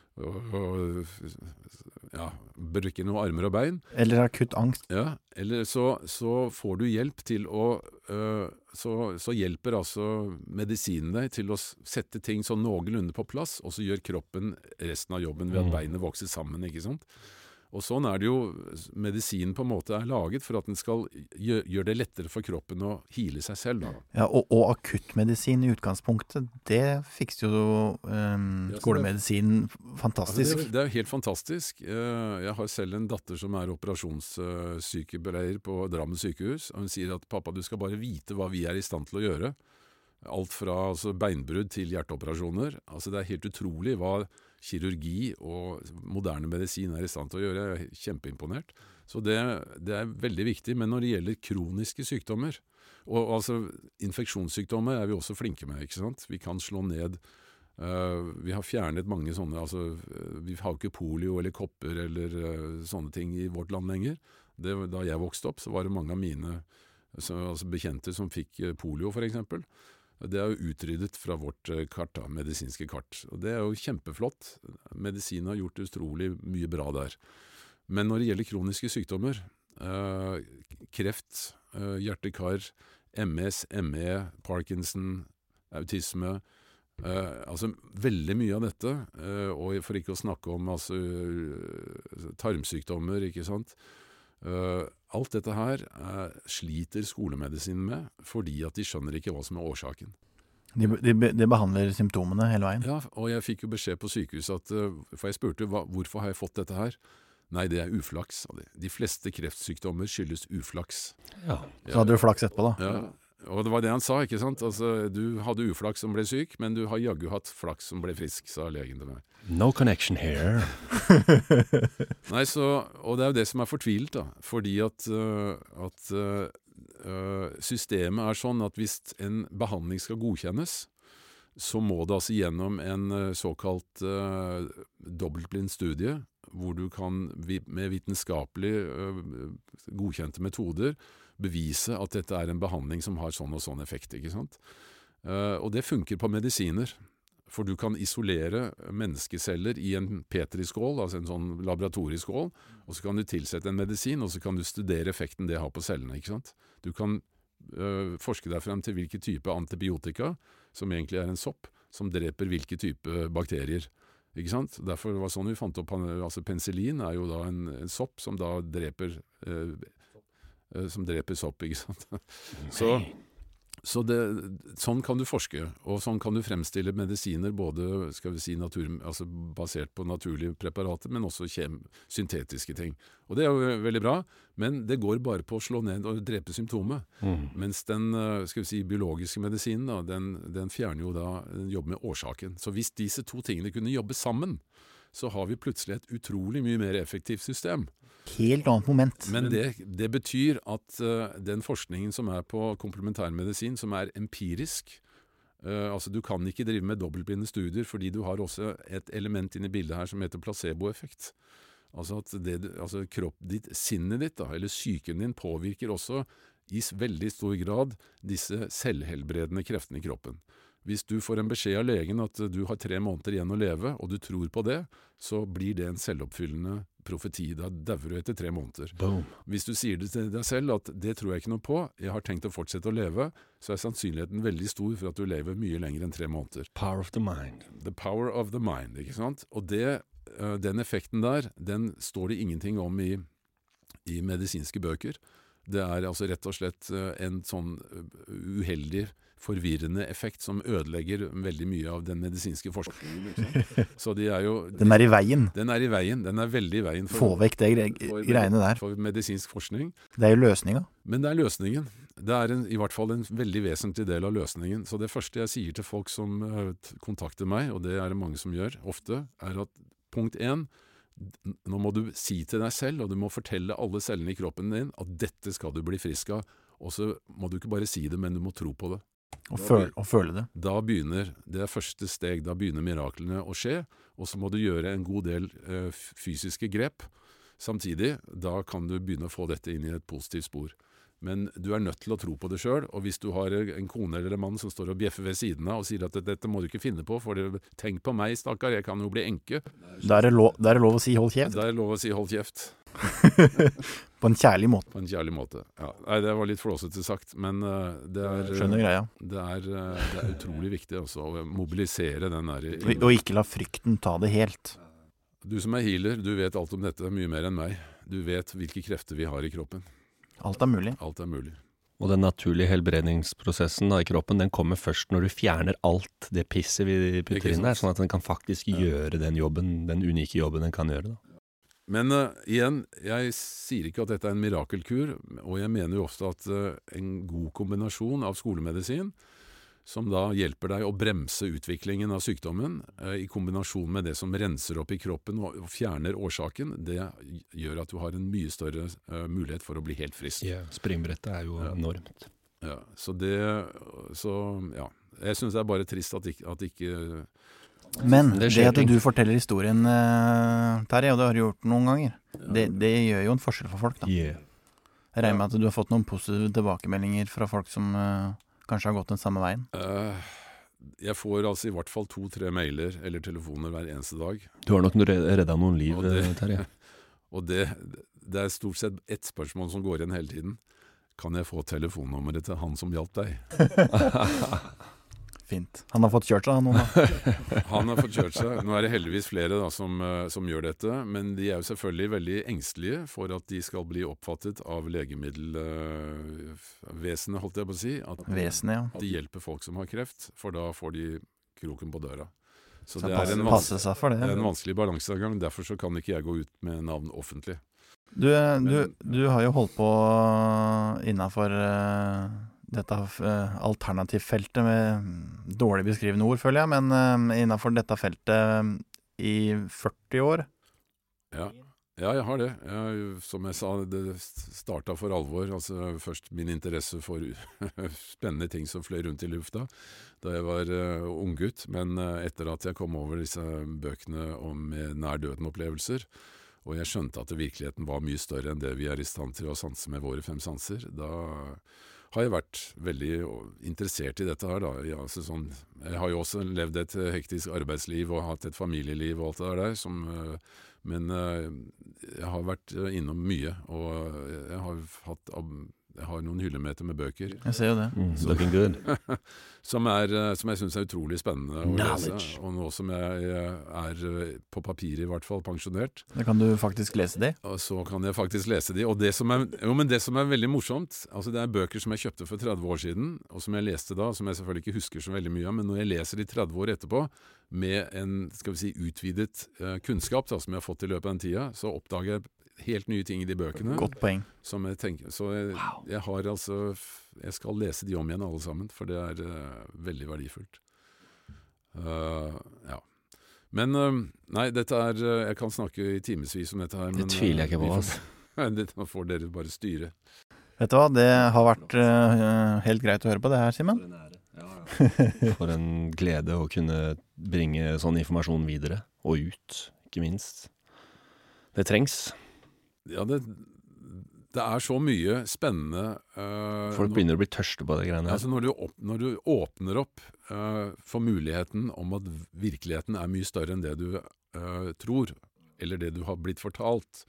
[SPEAKER 4] brekker noen armer og bein.
[SPEAKER 6] Eller akutt angst.
[SPEAKER 4] Ja, eller så får du hjelp til å så hjelper altså medisinen deg til å sette ting sånn noenlunde på plass, og så gjør kroppen resten av jobben ved at beinet vokser sammen, ikke sant? Og sånn er det jo, medisinen på en måte er laget for at den skal gjøre det lettere for kroppen å heale seg selv. Da.
[SPEAKER 6] Ja, og akuttmedisin i utgangspunktet, det fikser jo skolemedisin fantastisk.
[SPEAKER 4] Altså det er helt fantastisk. Jeg har selv en datter som er operasjonssykepleier på Drammen sykehus, og hun sier at pappa, du skal bare vite hva vi er i stand til å gjøre. Alt fra beinbrudd til hjerteoperasjoner. Altså det er helt utrolig hva kirurgi og moderne medisin er i stand til å gjøre. Jeg er kjempeimponert. Så det er veldig viktig. Men når det gjelder kroniske sykdommer, og altså infeksjonssykdommer er vi også flinke med, ikke sant? Vi kan slå ned, vi har fjernet mange sånne, altså vi har ikke polio eller kopper eller sånne ting i vårt land lenger. Da jeg vokste opp, så var det mange av mine bekjente som fikk polio for eksempel. Det er jo utryddet fra vårt kart, medisinske kart. Og det er jo kjempeflott. Medisinen har gjort utrolig mye bra der. Men når det gjelder kroniske sykdommer, kreft, hjertekar, MS, ME, Parkinson, autisme, altså veldig mye av dette, og for ikke å snakke om tarmsykdommer, ikke sant? Alt dette her sliter skolemedisinen med, fordi at de skjønner ikke hva som er årsaken.
[SPEAKER 6] De behandler symptomene hele veien?
[SPEAKER 4] Ja, og jeg fikk jo beskjed på sykehuset for jeg spurte, hvorfor har jeg fått dette her? Nei, det er uflaks. De fleste kreftsykdommer skyldes uflaks.
[SPEAKER 6] Ja. Så hadde du flaks etterpå da?
[SPEAKER 4] Ja, og det var det han sa, ikke sant? Altså, du hadde uflaks som ble syk, men du har jaggu hatt flaks som ble frisk, sa legen til meg.
[SPEAKER 5] No connection here.
[SPEAKER 4] Nei, og det er jo det som er fortvilt da, fordi at systemet er sånn at hvis en behandling skal godkjennes, så må det altså gjennom en såkalt dobbeltblind studie, hvor du kan med vitenskapelig godkjente metoder bevise at dette er en behandling som har sånn og sånn effekt, ikke sant? Og det funker på medisiner, for du kan isolere menneskeceller i en petriskål, altså en sånn laboratorieskål, og så kan du tilsette en medisin, og så kan du studere effekten det har på cellene, ikke sant? Du kan forske deg frem til hvilke type antibiotika, som egentlig er en sopp, som dreper hvilke type bakterier, ikke sant? Derfor var det sånn vi fant opp, altså penicillin er jo da en sopp som da dreper sopp, ikke sant? Så sånn kan du forske, og sånn kan du fremstille medisiner, både skal vi si, basert på naturlige preparater, men også syntetiske ting. Og det er jo veldig bra, men det går bare på å slå ned og drepe symptomet. Mens den skal vi si, biologiske medisinen, da, den fjerner jo da, den jobber med årsaken. Så hvis disse to tingene kunne jobbe sammen, så har vi plutselig et utrolig mye mer effektivt system.
[SPEAKER 6] Helt annet moment.
[SPEAKER 4] Men det betyr at den forskningen som er på komplementærmedisin, som er empirisk, altså du kan ikke drive med dobbeltblinde studier, fordi du har også et element inne i bildet her som heter placeboeffekt. Altså at sinnet ditt, da, eller psyken din påvirker også i veldig stor grad disse selvhelbredende kreftene i kroppen. Hvis du får en beskjed av legen at du har 3 måneder igjen å leve, og du tror på det, så blir det en selvoppfyllende profeti. Da dauer du etter 3 måneder.
[SPEAKER 5] Boom.
[SPEAKER 4] Hvis du sier det til deg selv at det tror jeg ikke noe på, jeg har tenkt å fortsette å leve, så er sannsynligheten veldig stor for at du lever mye lenger enn 3 måneder.
[SPEAKER 5] Power of the mind.
[SPEAKER 4] The power of the mind, ikke sant? Og den effekten der, den står det ingenting om i medisinske bøker. Det er altså rett og slett en sånn uheldig, forvirrende effekt som ødelegger veldig mye av den medisinske forskningen. Så de er jo...
[SPEAKER 6] Den er i veien.
[SPEAKER 4] Den er i veien. Den er veldig i veien.
[SPEAKER 6] Få vekk det greiene der.
[SPEAKER 4] For medisinsk forskning.
[SPEAKER 6] Det er jo løsninga.
[SPEAKER 4] Men det er løsningen. Det er i hvert fall en veldig vesentlig del av løsningen. Så det første jeg sier til folk som kontakter meg, og det er det mange som gjør ofte, er at punkt 1, nå må du si til deg selv, og du må fortelle alle cellene i kroppen din, at dette skal du bli frisk av. Og så må du ikke bare si det, men du må tro på det.
[SPEAKER 6] Og føle det.
[SPEAKER 4] Da begynner, det er første steg, da begynner miraklene å skje, og så må du gjøre en god del fysiske grep. Samtidig, da kan du begynne å få dette inn i et positivt spor. Men du er nødt til å tro på det selv, og hvis du har en kone eller en mann som står og bjeffer ved siden av og sier at dette må du ikke finne på, for tenk på meg, stakkar, jeg kan jo bli enke.
[SPEAKER 6] Da er det lov å si hold kjeft.
[SPEAKER 4] Da er det lov å si hold kjeft.
[SPEAKER 6] På en kjærlig måte.
[SPEAKER 4] På en kjærlig måte, ja. Nei, det var litt flåsete sagt, men det er...
[SPEAKER 6] Skjønner greia.
[SPEAKER 4] Det er utrolig viktig også, å mobilisere den der...
[SPEAKER 6] Og ikke la frykten ta det helt.
[SPEAKER 4] Du som er healer, du vet alt om dette mye mer enn meg. Du vet hvilke krefter vi har i kroppen.
[SPEAKER 6] Alt er mulig.
[SPEAKER 4] Alt er mulig.
[SPEAKER 5] Og den naturlige helbredningsprosessen da, i kroppen, den kommer først når du fjerner alt det pisset vi putter inn der, sånn at den kan faktisk gjøre den jobben, den unike jobben den kan gjøre da.
[SPEAKER 4] Men igjen, jeg sier ikke at dette er en mirakelkur, og jeg mener jo ofte at en god kombinasjon av skolemedisin, som da hjelper deg å bremse utviklingen av sykdommen, i kombinasjon med det som renser opp i kroppen og fjerner årsaken, det gjør at du har en mye større mulighet for å bli helt frisk.
[SPEAKER 5] Ja, springbrettet er jo enormt.
[SPEAKER 4] Ja, ja. Jeg synes det er bare trist at ikke
[SPEAKER 6] Men det at du forteller historien, Terje, og det har du gjort noen ganger, det gjør jo en forskjell for folk da.
[SPEAKER 5] Yeah.
[SPEAKER 6] Jeg regner med at du har fått noen positive tilbakemeldinger fra folk som kanskje har gått den samme veien.
[SPEAKER 4] Jeg får altså i hvert fall 2-3 mailer eller telefoner hver eneste dag.
[SPEAKER 5] Du har nok reddet noen liv, Terje.
[SPEAKER 4] Og det er stort sett ett spørsmål som går igjen hele tiden. Kan jeg få telefonnummeret til han som hjalp deg?
[SPEAKER 6] Fint. Han har fått kjørt seg, han da.
[SPEAKER 4] Han har fått kjørt seg. Nå er det heldigvis flere da, som gjør dette, men de er jo selvfølgelig veldig engstelige for at de skal bli oppfattet av legemiddelvesenet, holdt jeg på å si.
[SPEAKER 6] Vesenet, ja.
[SPEAKER 4] At de hjelper folk som har kreft, for da får de kroken på døra. Så det
[SPEAKER 6] passe seg for det.
[SPEAKER 4] Det er en vanskelig balansegang, derfor så kan ikke jeg gå ut med navn offentlig.
[SPEAKER 6] Du har jo holdt på innenfor dette alternativfeltet med dårlig beskrivende ord, føler jeg, men innenfor dette feltet i 40 år.
[SPEAKER 4] Ja, jeg har det. Som jeg sa, det startet for alvor. Altså først min interesse for spennende ting som fløy rundt i lufta da jeg var unggutt, men etter at jeg kom over disse bøkene om nær-døden-opplevelser, og jeg skjønte at virkeligheten var mye større enn det vi er i stand til å sanse med våre 5 sanser, da har jeg vært veldig interessert i dette her da. Jeg har jo også levd et hektisk arbeidsliv og hatt et familieliv og alt det der, men jeg har vært innom mye, og jeg har noen hyllemeter med bøker.
[SPEAKER 6] Jeg ser jo det.
[SPEAKER 5] Looking good.
[SPEAKER 4] som jeg synes er utrolig spennende å lese, og nå som jeg er på papir i hvert fall pensjonert.
[SPEAKER 6] Da kan du faktisk lese de?
[SPEAKER 4] Og så kan jeg faktisk lese de, og det som er veldig morsomt, altså det er bøker som jeg kjøpte for 30 år siden, og som jeg leste da, som jeg selvfølgelig ikke husker så veldig mye av, men når jeg leser de 30 år etterpå, med en, skal vi si, utvidet kunnskap da, som jeg har fått i løpet av den tida, så oppdager jeg helt nye ting i de bøkene.
[SPEAKER 6] Godt poeng.
[SPEAKER 4] Som jeg tenker, så jeg har altså, jeg skal lese de om igjen alle sammen, for det er veldig verdifullt. Ja. Men nei, dette jeg kan snakke i timesvis om dette her.
[SPEAKER 5] Det tviler jeg ikke på, altså.
[SPEAKER 4] Dette får dere bare styre.
[SPEAKER 6] Vet du hva, det har vært helt greit å høre på det her, Simen.
[SPEAKER 5] For en glede å kunne bringe sånn informasjon videre, og ut, ikke minst. Det trengs.
[SPEAKER 4] Ja, det så mye spennende.
[SPEAKER 5] Folk begynner å bli tørste på det greiene her.
[SPEAKER 4] Altså når du åpner opp for muligheten om at virkeligheten mye større enn det du tror, eller det du har blitt fortalt,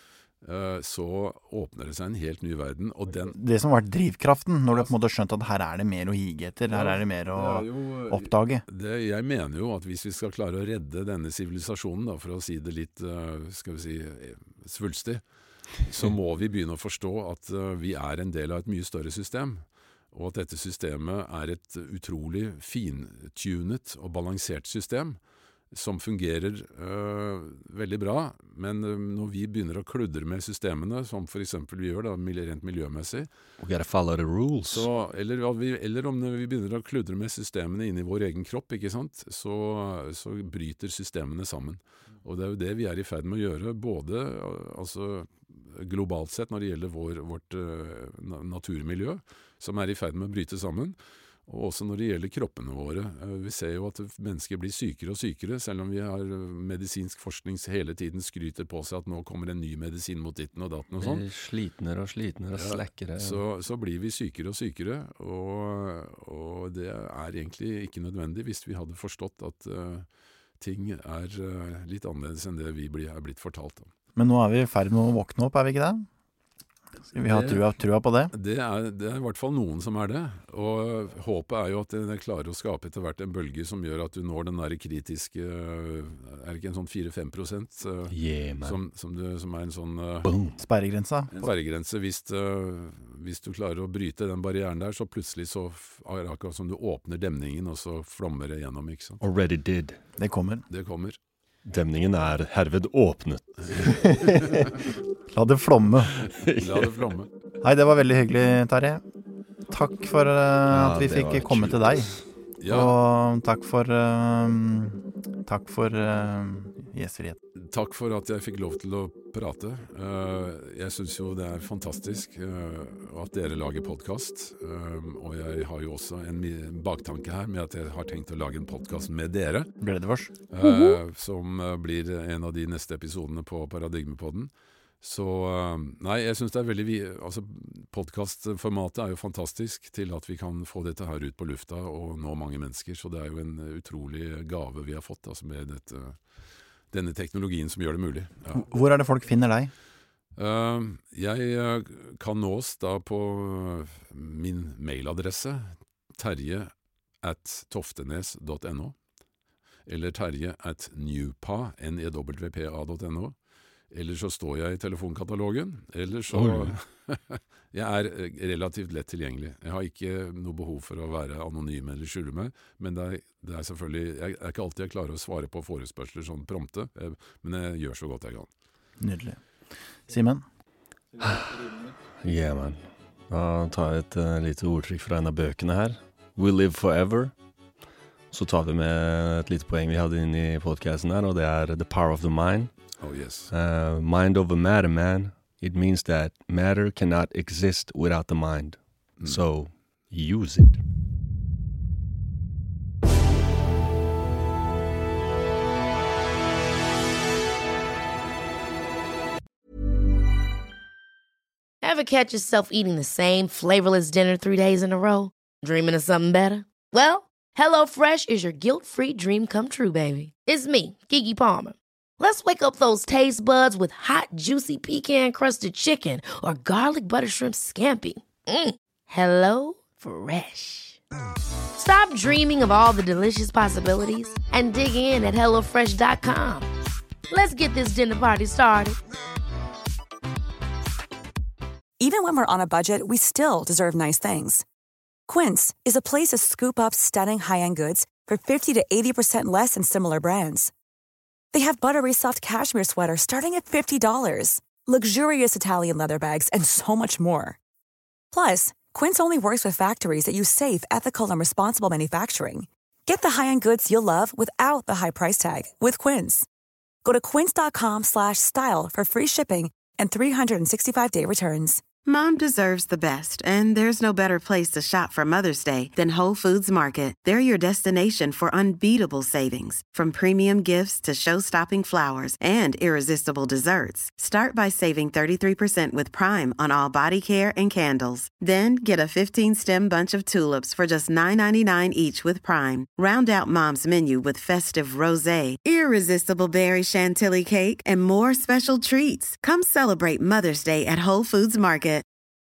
[SPEAKER 4] så åpner det seg en helt ny verden. Og
[SPEAKER 6] det som har vært drivkraften, når du på en måte har skjønt at her det mer å hige etter, her det mer å oppdage.
[SPEAKER 4] Jeg mener jo at hvis vi skal klare å redde denne sivilisasjonen, da, for å si det litt, skal vi si, svulstig, så må vi begynne å forstå at vi en del av et mye større system, og at dette systemet et utrolig fintunet og balansert system, som fungerer veldig bra, men når vi begynner å kludre med systemene, som for eksempel vi gjør da, rent miljømessig,
[SPEAKER 5] We gotta follow the rules.
[SPEAKER 4] Eller om vi begynner å kludre med systemene inne i vår egen kropp, ikke sant? Så bryter systemene sammen. Og det jo det vi i ferd med å gjøre, både altså, globalt sett når det gjelder vårt naturmiljø, som i ferd med å bryte sammen, og også når det gjelder kroppene våre. Vi ser jo at mennesker blir sykere og sykere, selv om vi har medisinsk forskning hele tiden skryter på seg at nå kommer en ny medisin mot ditten og datten og sånn.
[SPEAKER 5] Slitnere og slakkere.
[SPEAKER 4] Så blir vi sykere og sykere, og det egentlig ikke nødvendig hvis vi hadde forstått at ting litt annerledes enn det vi blitt fortalt om.
[SPEAKER 6] Men nå vi i ferd med å våkne opp, vi ikke det? Skal vi ha trua på det?
[SPEAKER 4] Det i hvert fall noen som det. Og håpet jo at det klarer å skape etter hvert en bølge som gjør at du når den der kritiske, det ikke en sånn 4-5%? Som en sånn
[SPEAKER 6] sperregrense.
[SPEAKER 4] Hvis du klarer å bryte den barrieren der, så plutselig så det akkurat som du åpner demningen, og så flommer det gjennom, ikke sant?
[SPEAKER 5] Already did.
[SPEAKER 6] Det kommer.
[SPEAKER 5] Demningen herved åpnet.
[SPEAKER 6] La det flomme. Hei, det var veldig hyggelig, Terje. Takk for at vi fikk komme til deg. Ja. Og takk for gjestfrihet.
[SPEAKER 4] Takk for at jeg fikk lov til å prate. Jeg synes jo det fantastisk at dere lager podcast. Og jeg har jo også en baktanke her med at jeg har tenkt å lage en podcast med dere.
[SPEAKER 6] Gleder oss.
[SPEAKER 4] Som blir en av de neste episodene på Paradigmepodden. Så nei, jeg synes det veldig altså podcastformatet jo fantastisk til at vi kan få dette her ut på lufta og nå mange mennesker, så det jo en utrolig gave vi har fått altså med denne teknologien som gjør det mulig. Ja.
[SPEAKER 6] Hvor det folk finner deg?
[SPEAKER 4] Jeg kan nås da på min mailadresse terje@toftenes.no eller terje@newpa.no. Eller så står jeg i telefonkatalogen, eller så jeg relativt lett tilgjengelig. Jeg har ikke noe behov for å være anonym eller skjule meg, men det selvfølgelig, jeg ikke alltid jeg klarer å svare på forespørsler sånn prompte, men jeg gjør så godt jeg kan.
[SPEAKER 6] Nydelig. Simen?
[SPEAKER 5] Yeah, man. Da tar jeg et lite ordtrykk fra en av bøkene her. We live forever. Så tar vi med et lite poeng vi hadde inne i podcasten her, og det The Power of the Mind.
[SPEAKER 4] Oh, yes.
[SPEAKER 5] Mind over matter, man. It means that matter cannot exist without the mind. So, use it.
[SPEAKER 3] Ever catch yourself eating the same flavorless dinner 3 days in a row? Dreaming of something better? Well, HelloFresh is your guilt-free dream come true, baby. It's me, Keke Palmer. Let's wake up those taste buds with hot, juicy pecan-crusted chicken or garlic butter shrimp scampi. Hello Fresh. Stop dreaming of all the delicious possibilities and dig in at HelloFresh.com. Let's get this dinner party started.
[SPEAKER 8] Even when we're on a budget, we still deserve nice things. Quince is a place to scoop up stunning high-end goods for 50 to 80% less than similar brands. They have buttery soft cashmere sweaters starting at $50, luxurious Italian leather bags, and so much more. Plus, Quince only works with factories that use safe, ethical, and responsible manufacturing. Get the high-end goods you'll love without the high price tag with Quince. Go to quince.com/style for free shipping and 365-day returns.
[SPEAKER 9] Mom deserves the best, and there's no better place to shop for Mother's Day than Whole Foods Market. They're your destination for unbeatable savings, from premium gifts to show-stopping flowers and irresistible desserts. Start by saving 33% with Prime on all body care and candles. Then get a 15-stem bunch of tulips for just $9.99 each with Prime. Round out Mom's menu with festive rosé, irresistible berry chantilly cake, and more special treats. Come celebrate Mother's Day at Whole Foods Market.